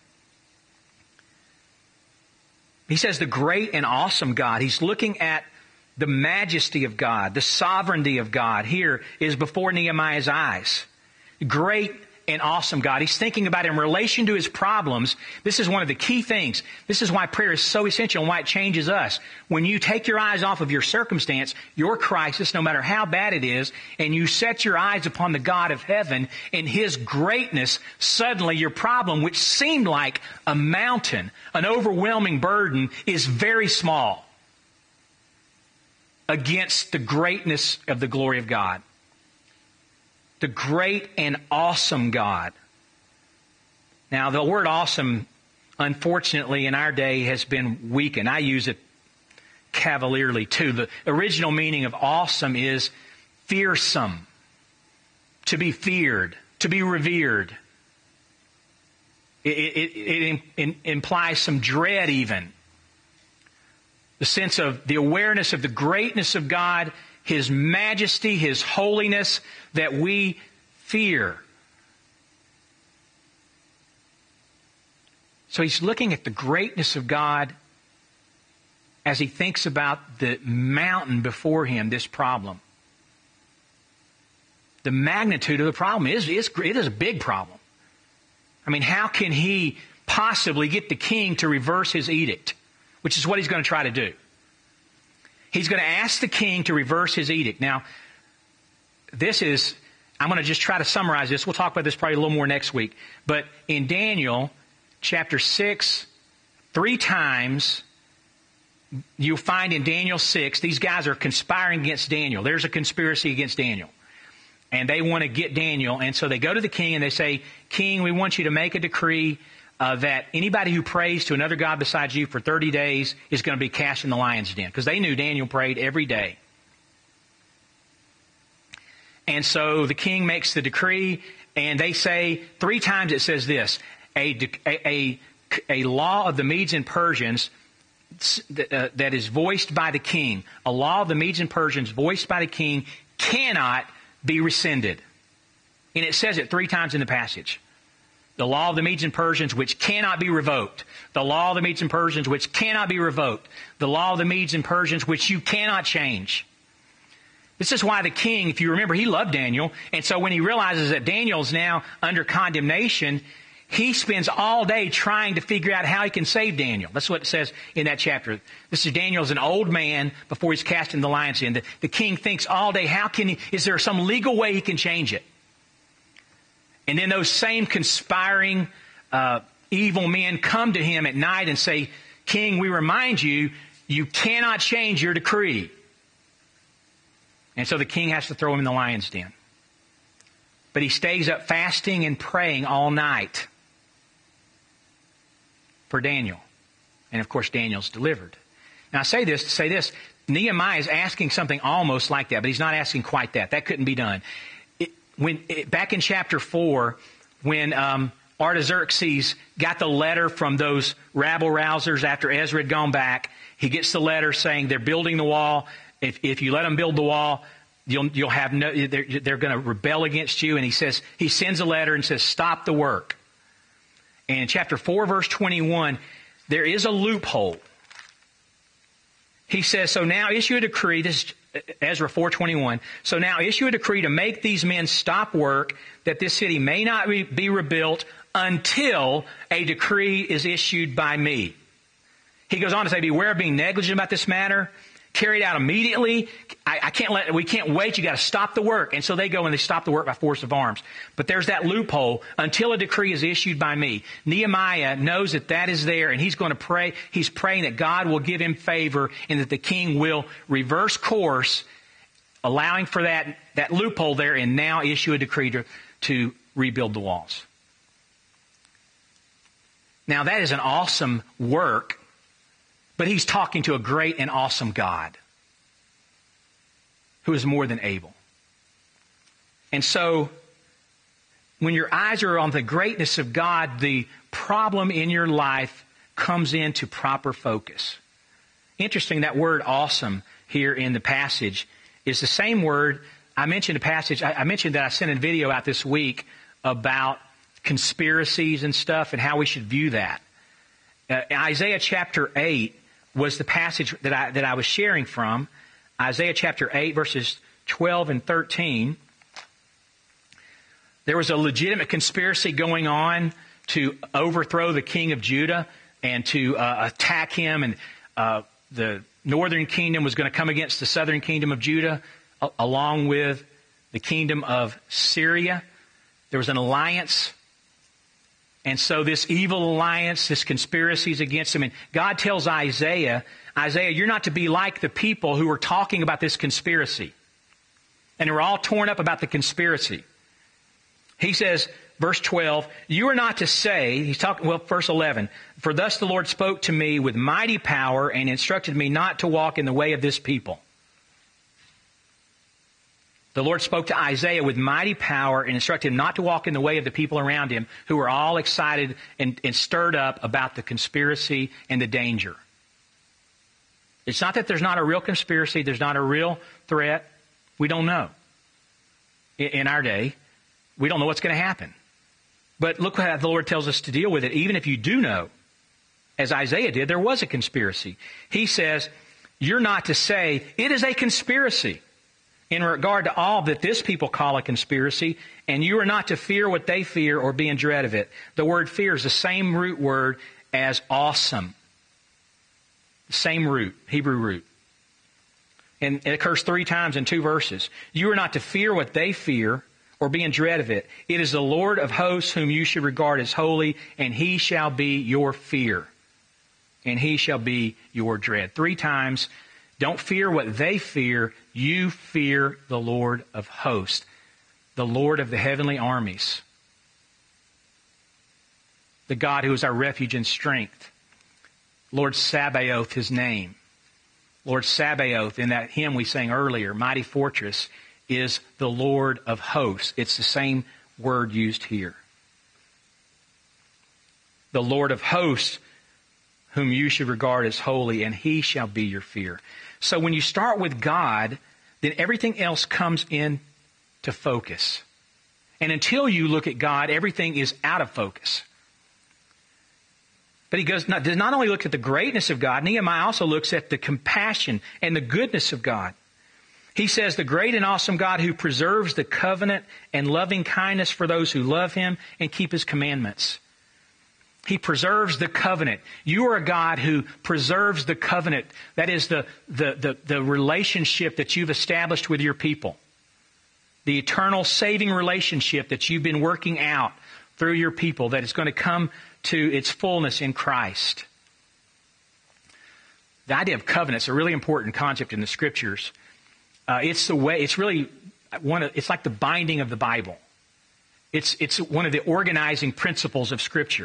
He says the great and awesome God. He's looking at the majesty of God, the sovereignty of God here is before Nehemiah's eyes. Great and awesome God. He's thinking about in relation to his problems. This is one of the key things. This is why prayer is so essential and why it changes us. When you take your eyes off of your circumstance, your crisis, no matter how bad it is, and you set your eyes upon the God of heaven and His greatness, suddenly your problem, which seemed like a mountain, an overwhelming burden, is very small against the greatness of the glory of God. The great and awesome God. Now, the word awesome, unfortunately, in our day has been weakened. I use it cavalierly, too. The original meaning of awesome is fearsome, to be feared, to be revered. It implies some dread even. The sense of the awareness of the greatness of God, His majesty, His holiness, that we fear. So he's looking at the greatness of God as he thinks about the mountain before him, this problem. The magnitude of the problem it is a big problem. I mean, how can he possibly get the king to reverse his edict? Which is what he's going to try to do. He's going to ask the king to reverse his edict. Now, I'm going to just try to summarize this. We'll talk about this probably a little more next week. But in Daniel chapter 6, 3 times you'll find in Daniel 6, these guys are conspiring against Daniel. There's a conspiracy against Daniel. and they want to get Daniel. And so they go to the king and they say, King, we want you to make a decree that anybody who prays to another god besides you for 30 days is going to be cast in the lion's den. Because they knew Daniel prayed every day. And so the king makes the decree, and they say 3 times it says this, a law of the Medes and Persians that is voiced by the king, a law of the Medes and Persians voiced by the king cannot be rescinded. And it says it 3 times in the passage. The law of the Medes and Persians which cannot be revoked. The law of the Medes and Persians which cannot be revoked. The law of the Medes and Persians which you cannot change. This is why the king, if you remember, he loved Daniel. And so when he realizes that Daniel's now under condemnation, he spends all day trying to figure out how he can save Daniel. That's what it says in that chapter. This is Daniel as an old man before he's cast in the lion's den. The king thinks all day, is there some legal way he can change it? And then those same conspiring evil men come to him at night and say, King, we remind you, you cannot change your decree. And so the king has to throw him in the lion's den. But he stays up fasting and praying all night for Daniel. And of course, Daniel's delivered. Now I say this to say this. Nehemiah is asking something almost like that, but he's not asking quite that. That couldn't be done. Back in chapter 4, when Artaxerxes got the letter from those rabble-rousers after Ezra had gone back, he gets the letter saying they're building the wall. If you let them build the wall, you'll have they're going to rebel against you. And he sends a letter and says, stop the work. And in chapter 4, verse 21, there is a loophole. He says, so now issue a decree. This is Ezra 4:21. So now issue a decree to make these men stop work, that this city may not be rebuilt until a decree is issued by me. He goes on to say, beware of being negligent about this matter. Carry it out immediately. We can't wait. You got to stop the work. And so they go and they stop the work by force of arms. But there's that loophole until a decree is issued by me. Nehemiah knows that is there, and he's going to pray. He's praying that God will give him favor and that the king will reverse course, allowing for that loophole there, and now issue a decree to rebuild the walls. Now that is an awesome work. But he's talking to a great and awesome God who is more than able. And so when your eyes are on the greatness of God, the problem in your life comes into proper focus. Interesting, that word awesome here in the passage is the same word. I mentioned I mentioned that I sent a video out this week about conspiracies and stuff and how we should view that. Isaiah chapter 8 was the passage that I was sharing from. Isaiah chapter 8, verses 12 and 13. There was a legitimate conspiracy going on to overthrow the king of Judah and to attack him. And the northern kingdom was going to come against the southern kingdom of Judah, along with the kingdom of Syria. There was an alliance. And so this evil alliance, this conspiracy is against him. And God tells Isaiah, you're not to be like the people who were talking about this conspiracy. And they were all torn up about the conspiracy. He says, verse 12, you are not to say, verse 11, for thus the Lord spoke to me with mighty power and instructed me not to walk in the way of this people. The Lord spoke to Isaiah with mighty power and instructed him not to walk in the way of the people around him who were all excited and stirred up about the conspiracy and the danger. It's not that there's not a real conspiracy, there's not a real threat. We don't know. In our day, we don't know what's going to happen. But look how the Lord tells us to deal with it. Even if you do know, as Isaiah did, there was a conspiracy. He says, you're not to say, it is a conspiracy. In regard to all that this people call a conspiracy, and you are not to fear what they fear or be in dread of it. The word fear is the same root word as awesome. The same root, Hebrew root. And it occurs 3 times in 2 verses. You are not to fear what they fear or be in dread of it. It is the Lord of hosts whom you should regard as holy, and he shall be your fear. And he shall be your dread. 3 times. Don't fear what they fear. You fear the Lord of hosts. the Lord of the heavenly armies, the God who is our refuge and strength. Lord Sabaoth, His name. Lord Sabaoth, in that hymn we sang earlier, Mighty Fortress, is the Lord of hosts. It's the same word used here. The Lord of hosts, whom you should regard as holy, and He shall be your fear. So when you start with God, then everything else comes in to focus. And until you look at God, everything is out of focus. But he does not only look at the greatness of God, Nehemiah also looks at the compassion and the goodness of God. He says, the great and awesome God who preserves the covenant and loving kindness for those who love Him and keep His commandments. He preserves the covenant. You are a God who preserves the covenant. That is the relationship that you've established with your people. The eternal saving relationship that you've been working out through your people, that is going to come to its fullness in Christ. The idea of covenant is a really important concept in the Scriptures. It's like the binding of the Bible. It's one of the organizing principles of Scripture.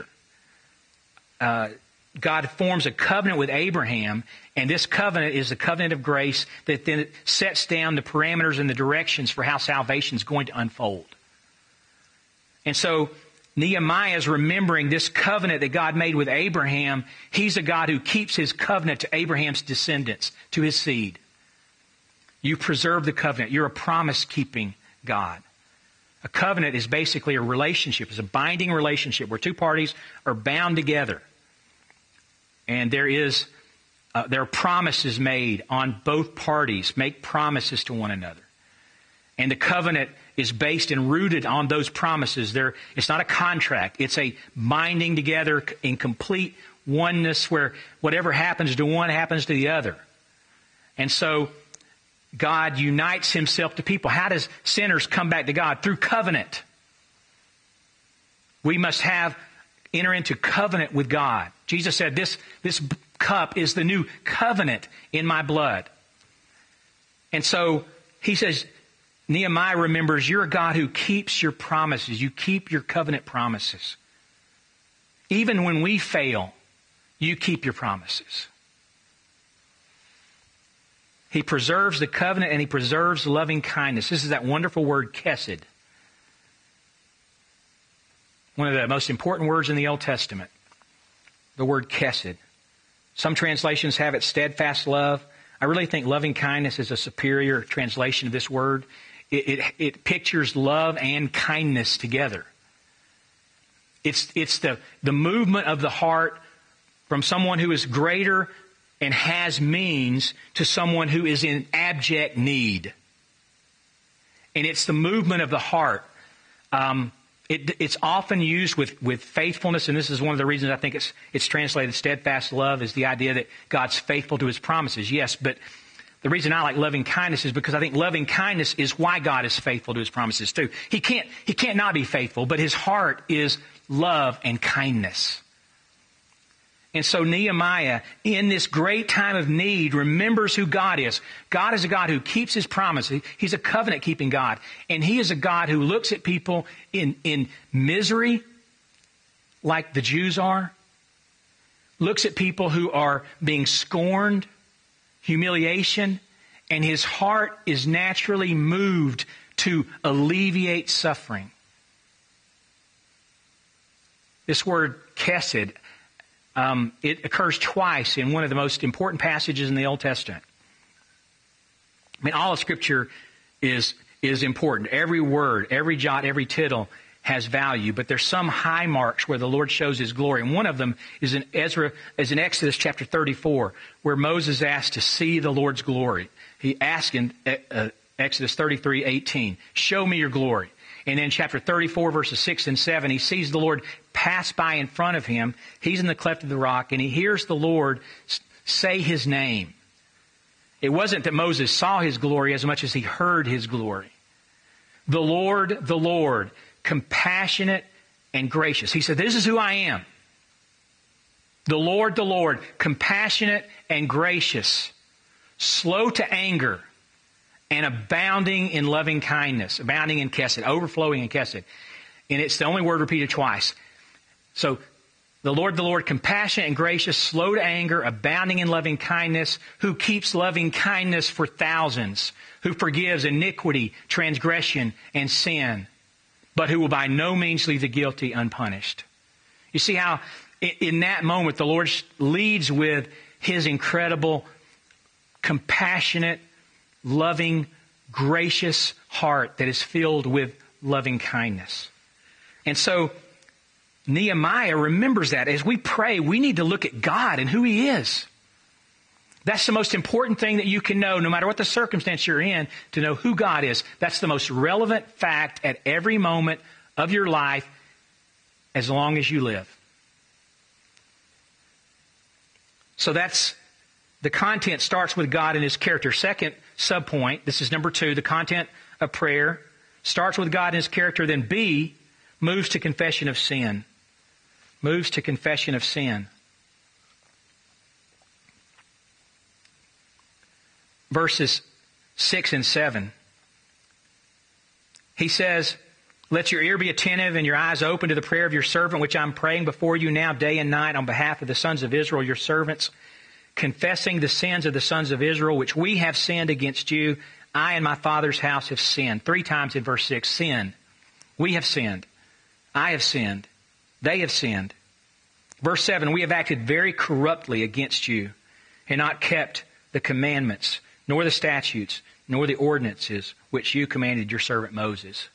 God forms a covenant with Abraham, and this covenant is the covenant of grace that then sets down the parameters and the directions for how salvation is going to unfold. And so Nehemiah is remembering this covenant that God made with Abraham. He's a God who keeps His covenant to Abraham's descendants, to his seed. You preserve the covenant. You're a promise-keeping God. A covenant is basically a relationship. It's a binding relationship where two parties are bound together. And there are promises made on both parties. Make promises to one another. And the covenant is based and rooted on those promises. It's not a contract. It's a binding together in complete oneness where whatever happens to one happens to the other. And so God unites Himself to people. How does sinners come back to God? Through covenant. We must enter into covenant with God. Jesus said, this cup is the new covenant in my blood. And so He says, Nehemiah remembers, you're a God who keeps your promises. You keep your covenant promises. Even when we fail, you keep your promises. He preserves the covenant and He preserves loving kindness. This is that wonderful word, kesed. One of the most important words in the Old Testament. The word kesed. Some translations have it steadfast love. I really think loving kindness is a superior translation of this word. It pictures love and kindness together. It's the movement of the heart from someone who is greater and has means to someone who is in abject need. And it's the movement of the heart. It's often used with faithfulness, and this is one of the reasons I think it's translated steadfast love, is the idea that God's faithful to His promises. Yes, but the reason I like loving kindness is because I think loving kindness is why God is faithful to His promises too. He can't not be faithful, but His heart is love and kindness. And so Nehemiah, in this great time of need, remembers who God is. God is a God who keeps His promises. He's a covenant-keeping God. And He is a God who looks at people in misery, like the Jews are. Looks at people who are being scorned, humiliation, and His heart is naturally moved to alleviate suffering. This word kesed, it occurs twice in one of the most important passages in the Old Testament. I mean, all of Scripture is important. Every word, every jot, every tittle has value, but there's some high marks where the Lord shows His glory. And one of them is in Exodus chapter 34, where Moses asked to see the Lord's glory. He asked in Exodus 33:18, show me your glory. And in chapter 34, verses 6 and 7, he sees the Lord pass by in front of him. He's in the cleft of the rock, and he hears the Lord say His name. It wasn't that Moses saw His glory as much as he heard His glory. The Lord, compassionate and gracious. He said, this is who I am. The Lord, compassionate and gracious, slow to anger, and abounding in loving kindness, abounding in chesed, overflowing in chesed. And it's the only word repeated twice. So, the Lord, compassionate and gracious, slow to anger, abounding in loving kindness, who keeps loving kindness for thousands, who forgives iniquity, transgression, and sin, but who will by no means leave the guilty unpunished. You see how in that moment the Lord leads with His incredible, compassionate, loving, gracious heart that is filled with loving kindness. And so Nehemiah remembers that. As we pray, we need to look at God and who He is. That's the most important thing that you can know, no matter what the circumstance you're in, to know who God is. That's the most relevant fact at every moment of your life as long as you live. So that's the content starts with God and His character. Second subpoint, this is number 2, the content of prayer starts with God and His character. Then B, moves to confession of sin. Moves to confession of sin. Verses 6 and 7. He says, let your ear be attentive and your eyes open to the prayer of your servant, which I'm praying before you now day and night on behalf of the sons of Israel, your servants, confessing the sins of the sons of Israel, which we have sinned against you. I and my father's house have sinned. 3 times in verse 6, sin. We have sinned. I have sinned. They have sinned. Verse 7, we have acted very corruptly against you and not kept the commandments, nor the statutes, nor the ordinances which you commanded your servant Moses.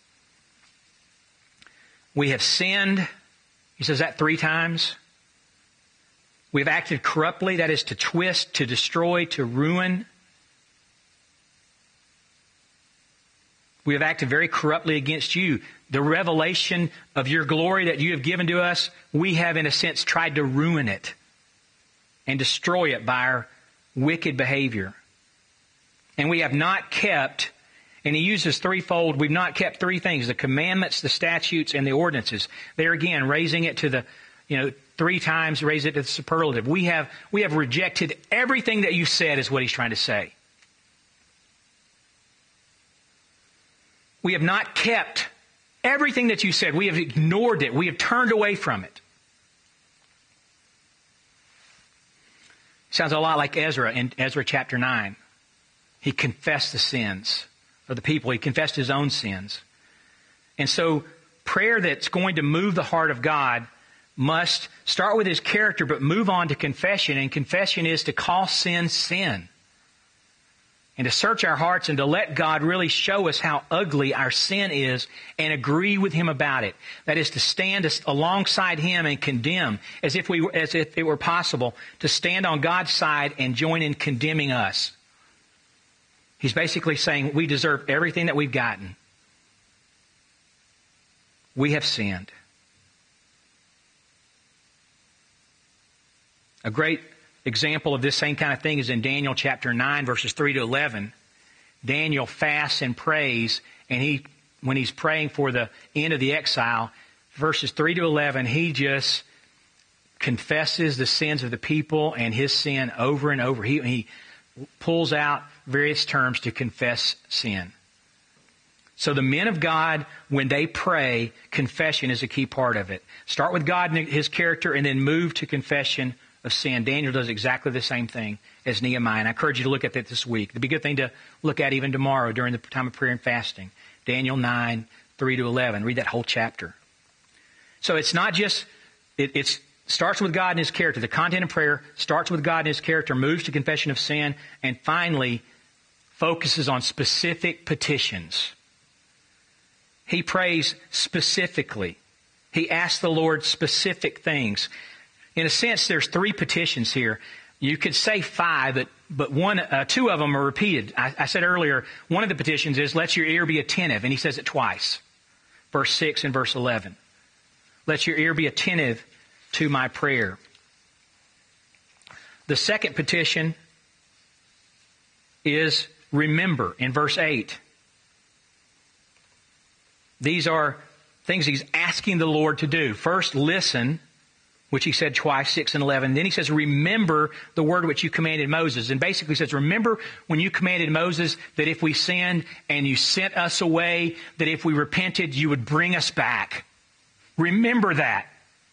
We have sinned. He says that 3 times. We have acted corruptly, that is to twist, to destroy, to ruin. We have acted very corruptly against you. The revelation of your glory that you have given to us, we have in a sense tried to ruin it and destroy it by our wicked behavior. And we have not kept, and he uses threefold, we've not kept 3 things, the commandments, the statutes, and the ordinances. There again, raising it to the, 3 times, raise it to the superlative. We have rejected everything that you said is what he's trying to say. We have not kept everything that you said. We have ignored it. We have turned away from it. Sounds a lot like Ezra in Ezra chapter 9. He confessed the sins of the people. He confessed his own sins. And so prayer that's going to move the heart of God must start with His character but move on to confession. And confession is to call sin, sin. And to search our hearts and to let God really show us how ugly our sin is and agree with Him about it. That is to stand alongside Him and condemn as if it were possible to stand on God's side and join in condemning us. He's basically saying we deserve everything that we've gotten. We have sinned. A great example of this same kind of thing is in Daniel chapter 9, verses 3 to 11. Daniel fasts and prays, and when he's praying for the end of the exile, verses 3 to 11, he just confesses the sins of the people and his sin over and over. He pulls out various terms to confess sin. So the men of God, when they pray, confession is a key part of it. Start with God and His character, and then move to confession of sin. Daniel does exactly the same thing as Nehemiah. And I encourage you to look at that this week. It'd be a good thing to look at even tomorrow during the time of prayer and fasting. Daniel 9, 3 to 11. Read that whole chapter. So it's not just, it starts with God and His character. The content of prayer starts with God and His character, moves to confession of sin, and finally focuses on specific petitions. He prays specifically. He asks the Lord specific things. In a sense, there's 3 petitions here. You could say 5, but 2 of them are repeated. I said earlier, one of the petitions is, let your ear be attentive, and he says it twice. Verse 6 and verse 11. Let your ear be attentive to my prayer. The second petition is remember in verse 8. These are things he's asking the Lord to do. First, listen. which he said twice, 6 and 11. Then he says, remember the word which you commanded Moses. And basically says, remember when you commanded Moses that if we sinned and you sent us away, that if we repented, you would bring us back. Remember that.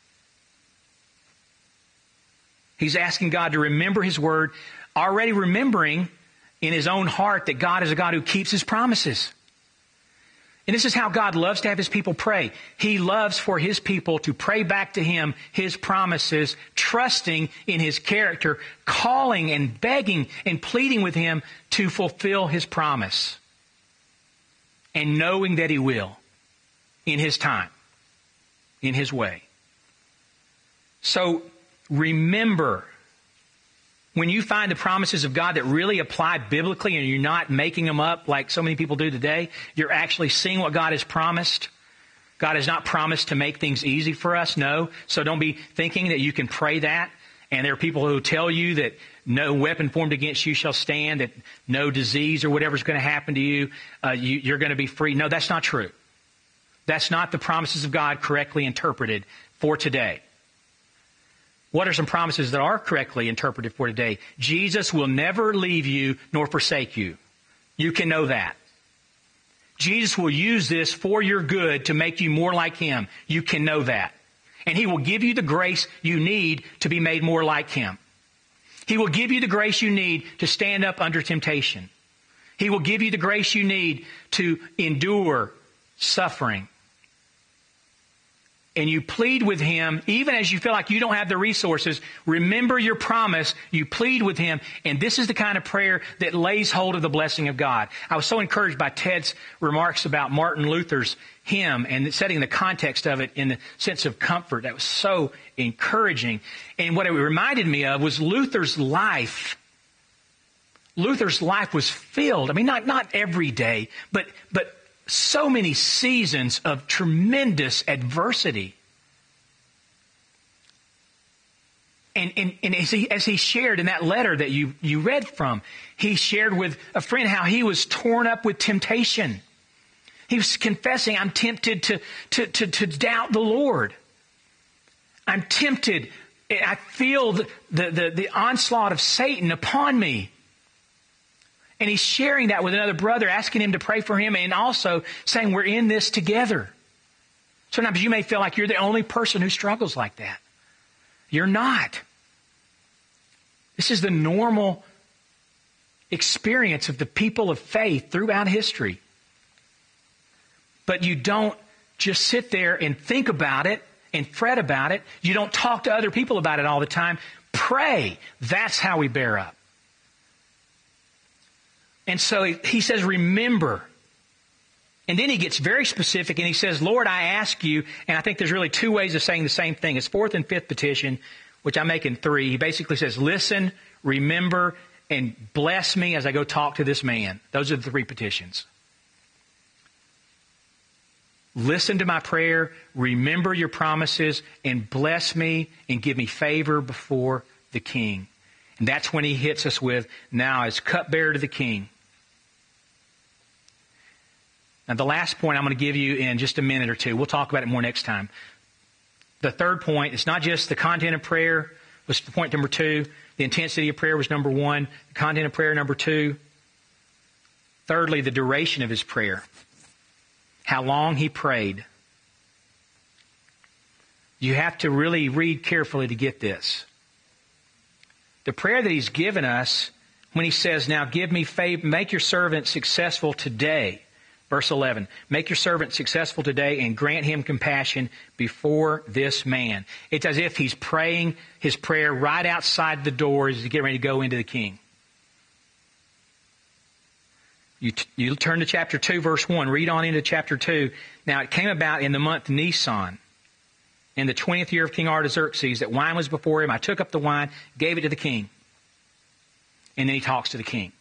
He's asking God to remember His word, already remembering in his own heart that God is a God who keeps His promises. And this is how God loves to have His people pray. He loves for His people to pray back to Him His promises, trusting in His character, calling and begging and pleading with Him to fulfill His promise, and knowing that He will in His time, in His way. So remember, when you find the promises of God that really apply biblically and you're not making them up like so many people do today, you're actually seeing what God has promised. God has not promised to make things easy for us, no. So don't be thinking that you can pray that. And there are people who tell you that no weapon formed against you shall stand, that no disease or whatever is going to happen to you, you're going to be free. No, that's not true. That's not the promises of God correctly interpreted for today. What are some promises that are correctly interpreted for today? Jesus will never leave you nor forsake you. You can know that. Jesus will use this for your good to make you more like Him. You can know that. And He will give you the grace you need to be made more like Him. He will give you the grace you need to stand up under temptation. He will give you the grace you need to endure suffering. And you plead with Him, even as you feel like you don't have the resources, remember your promise, you plead with Him, and this is the kind of prayer that lays hold of the blessing of God. I was so encouraged by Ted's remarks about Martin Luther's hymn and setting the context of it in the sense of comfort. That was so encouraging. And what it reminded me of was Luther's life. Luther's life was filled, not every day, but so many seasons of tremendous adversity. And as he shared in that letter that you read from, he shared with a friend how he was torn up with temptation. He was confessing, I'm tempted to doubt the Lord. I'm tempted. I feel the onslaught of Satan upon me. And he's sharing that with another brother, asking him to pray for him, and also saying we're in this together. Sometimes you may feel like you're the only person who struggles like that. You're not. This is the normal experience of the people of faith throughout history. But you don't just sit there and think about it and fret about it. You don't talk to other people about it all the time. Pray. That's how we bear up. And so he says, remember. And then he gets very specific and he says, Lord, I ask you, and I think there's really two ways of saying the same thing. His fourth and fifth petition, which I make in three, he basically says, listen, remember, and bless me as I go talk to this man. Those are the three petitions. Listen to my prayer, remember your promises, and bless me and give me favor before the king. And that's when he hits us with, now as cupbearer to the king. Now, the last point I'm going to give you in just a minute or two. We'll talk about it more next time. The third point, it's not just the content of prayer, was point number 2. The intensity of prayer was number 1. The content of prayer, number 2. Thirdly, the duration of his prayer. How long he prayed. You have to really read carefully to get this. The prayer that he's given us, when he says, now give me favor, make your servant successful today. Verse 11, make your servant successful today and grant him compassion before this man. It's as if he's praying his prayer right outside the door as he's getting ready to go into the king. You turn to chapter 2, verse 1. Read on into chapter 2. Now it came about in the month Nisan, in the 20th year of King Artaxerxes, that wine was before him. I took up the wine, gave it to the king. And then he talks to the king.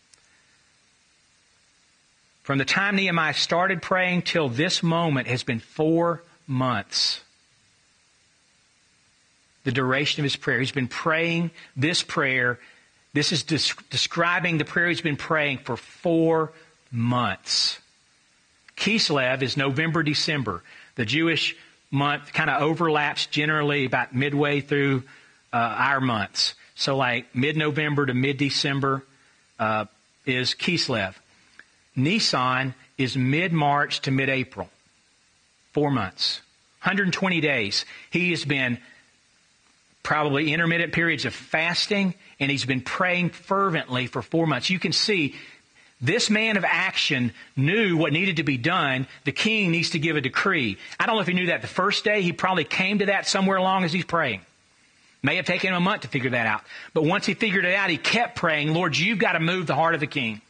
From the time Nehemiah started praying till this moment has been 4 months. The duration of his prayer. He's been praying this prayer. This is describing the prayer he's been praying for 4 months. Kislev is November, December. The Jewish month kind of overlaps generally about midway through our months. So like mid-November to mid-December is Kislev. Nisan is mid-March to mid-April. 4 months. 120 days. He has been probably intermittent periods of fasting, and he's been praying fervently for 4 months. You can see this man of action knew what needed to be done. The king needs to give a decree. I don't know if he knew that the first day. He probably came to that somewhere along as he's praying. May have taken him a month to figure that out. But once he figured it out, he kept praying, Lord, you've got to move the heart of the king.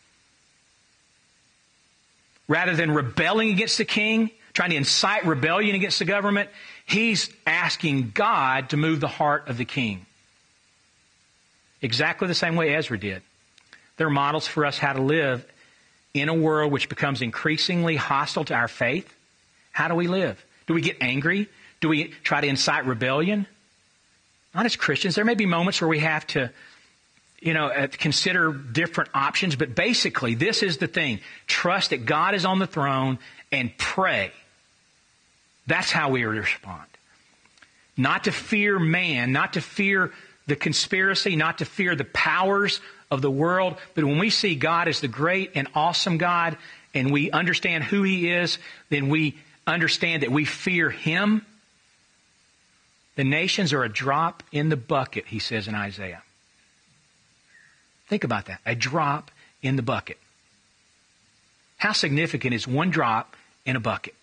Rather than rebelling against the king, trying to incite rebellion against the government, he's asking God to move the heart of the king. Exactly the same way Ezra did. They're models for us how to live in a world which becomes increasingly hostile to our faith. How do we live? Do we get angry? Do we try to incite rebellion? Not as Christians. There may be moments where we have to, consider different options, but basically this is the thing. Trust that God is on the throne and pray. That's how we respond. Not to fear man, not to fear the conspiracy, not to fear the powers of the world, but when we see God as the great and awesome God and we understand who He is, then we understand that we fear Him. The nations are a drop in the bucket, he says in Isaiah. Think about that. A drop in the bucket. How significant is one drop in a bucket?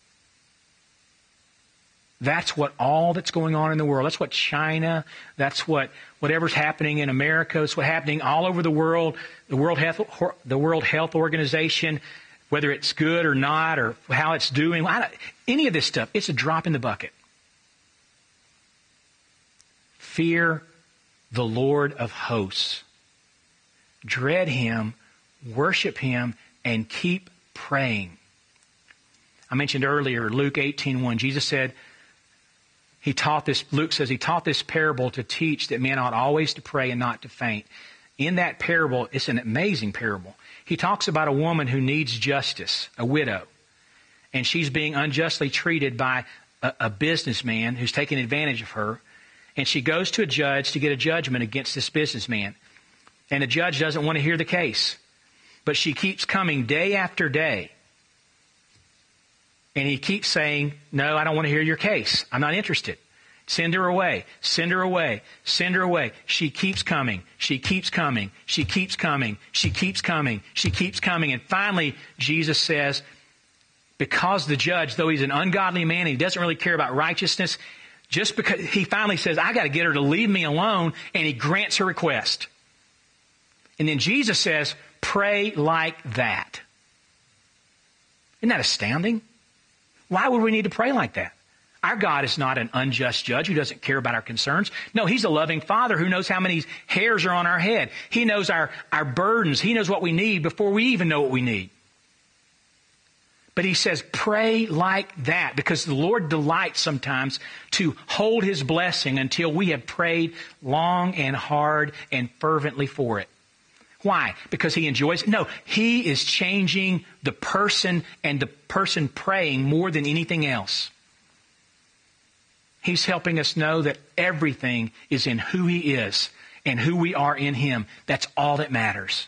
That's what all that's going on in the world. That's what China, that's whatever's happening in America, it's what's happening all over the world. The World Health Organization, whether it's good or not, or how it's doing, any of this stuff, it's a drop in the bucket. Fear the Lord of hosts. Dread Him, worship Him, and keep praying. I mentioned earlier, Luke 18:1, Jesus said, Luke says he taught this parable to teach that men ought always to pray and not to faint. In that parable, it's an amazing parable. He talks about a woman who needs justice, a widow, and she's being unjustly treated by a businessman who's taking advantage of her, and she goes to a judge to get a judgment against this businessman, and the judge doesn't want to hear the case, but she keeps coming day after day. And he keeps saying, no, I don't want to hear your case. I'm not interested. Send her away. Send her away. Send her away. She keeps coming. She keeps coming. She keeps coming. She keeps coming. She keeps coming. And finally, Jesus says, because the judge, though he's an ungodly man, he doesn't really care about righteousness, just because he finally says, I got to get her to leave me alone, and he grants her request. And then Jesus says, pray like that. Isn't that astounding? Why would we need to pray like that? Our God is not an unjust judge who doesn't care about our concerns. No, He's a loving Father who knows how many hairs are on our head. He knows our burdens. He knows what we need before we even know what we need. But He says, pray like that, because the Lord delights sometimes to hold His blessing until we have prayed long and hard and fervently for it. Why? Because He enjoys it? No, He is changing the person and the person praying more than anything else. He's helping us know that everything is in who He is and who we are in Him. That's all that matters.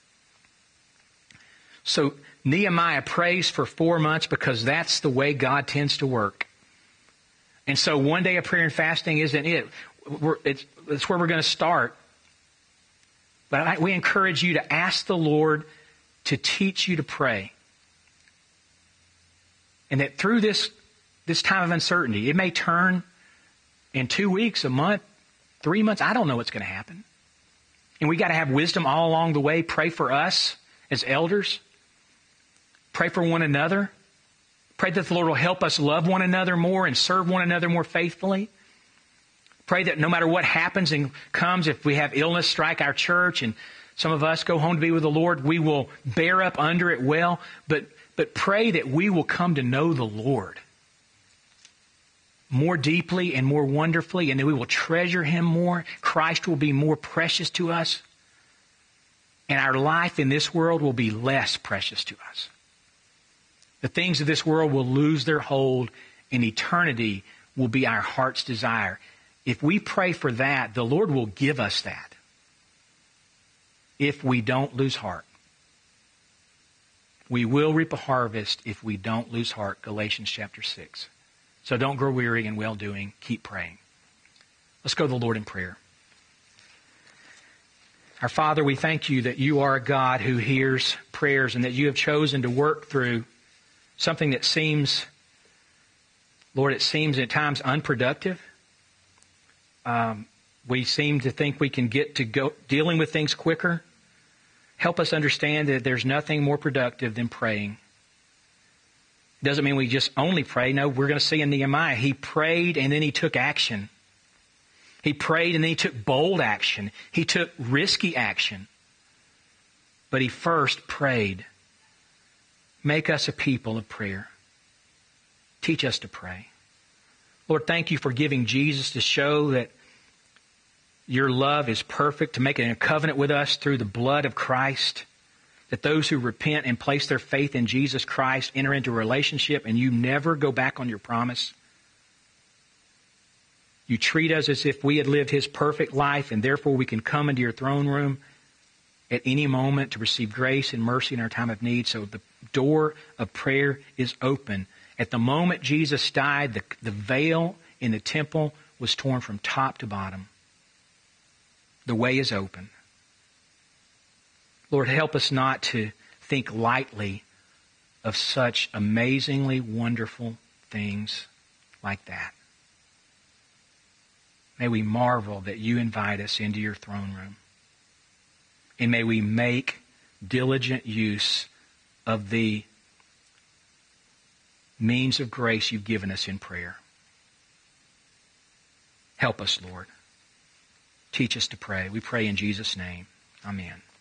So Nehemiah prays for 4 months because that's the way God tends to work. And so one day of prayer and fasting isn't it. It's where we're going to start. But we encourage you to ask the Lord to teach you to pray. And that through this time of uncertainty, it may turn in 2 weeks, a month, 3 months. I don't know what's going to happen. And we got to have wisdom all along the way. Pray for us as elders. Pray for one another. Pray that the Lord will help us love one another more and serve one another more faithfully. Pray that no matter what happens and comes, if we have illness strike our church and some of us go home to be with the Lord, we will bear up under it well. But pray that we will come to know the Lord more deeply and more wonderfully, and that we will treasure Him more. Christ will be more precious to us, and our life in this world will be less precious to us. The things of this world will lose their hold, in eternity will be our heart's desire. If we pray for that, the Lord will give us that. If we don't lose heart. We will reap a harvest if we don't lose heart. Galatians chapter 6. So don't grow weary in well-doing. Keep praying. Let's go to the Lord in prayer. Our Father, we thank you that you are a God who hears prayers and that you have chosen to work through something that seems, Lord, it seems at times unproductive. We seem to think we can get to go dealing with things quicker. Help us understand that there's nothing more productive than praying. It doesn't mean we just only pray. No, we're going to see in Nehemiah, he prayed and then he took action. He prayed and then he took bold action. He took risky action. But he first prayed. Make us a people of prayer. Teach us to pray. Lord, thank you for giving Jesus to show that your love is perfect, to make it a covenant with us through the blood of Christ, that those who repent and place their faith in Jesus Christ enter into a relationship and you never go back on your promise. You treat us as if we had lived his perfect life, and therefore we can come into your throne room at any moment to receive grace and mercy in our time of need. So the door of prayer is open. At the moment Jesus died, the veil in the temple was torn from top to bottom. The way is open. Lord, help us not to think lightly of such amazingly wonderful things like that. May we marvel that you invite us into your throne room. And may we make diligent use of the means of grace you've given us in prayer. Help us, Lord. Teach us to pray. We pray in Jesus' name. Amen.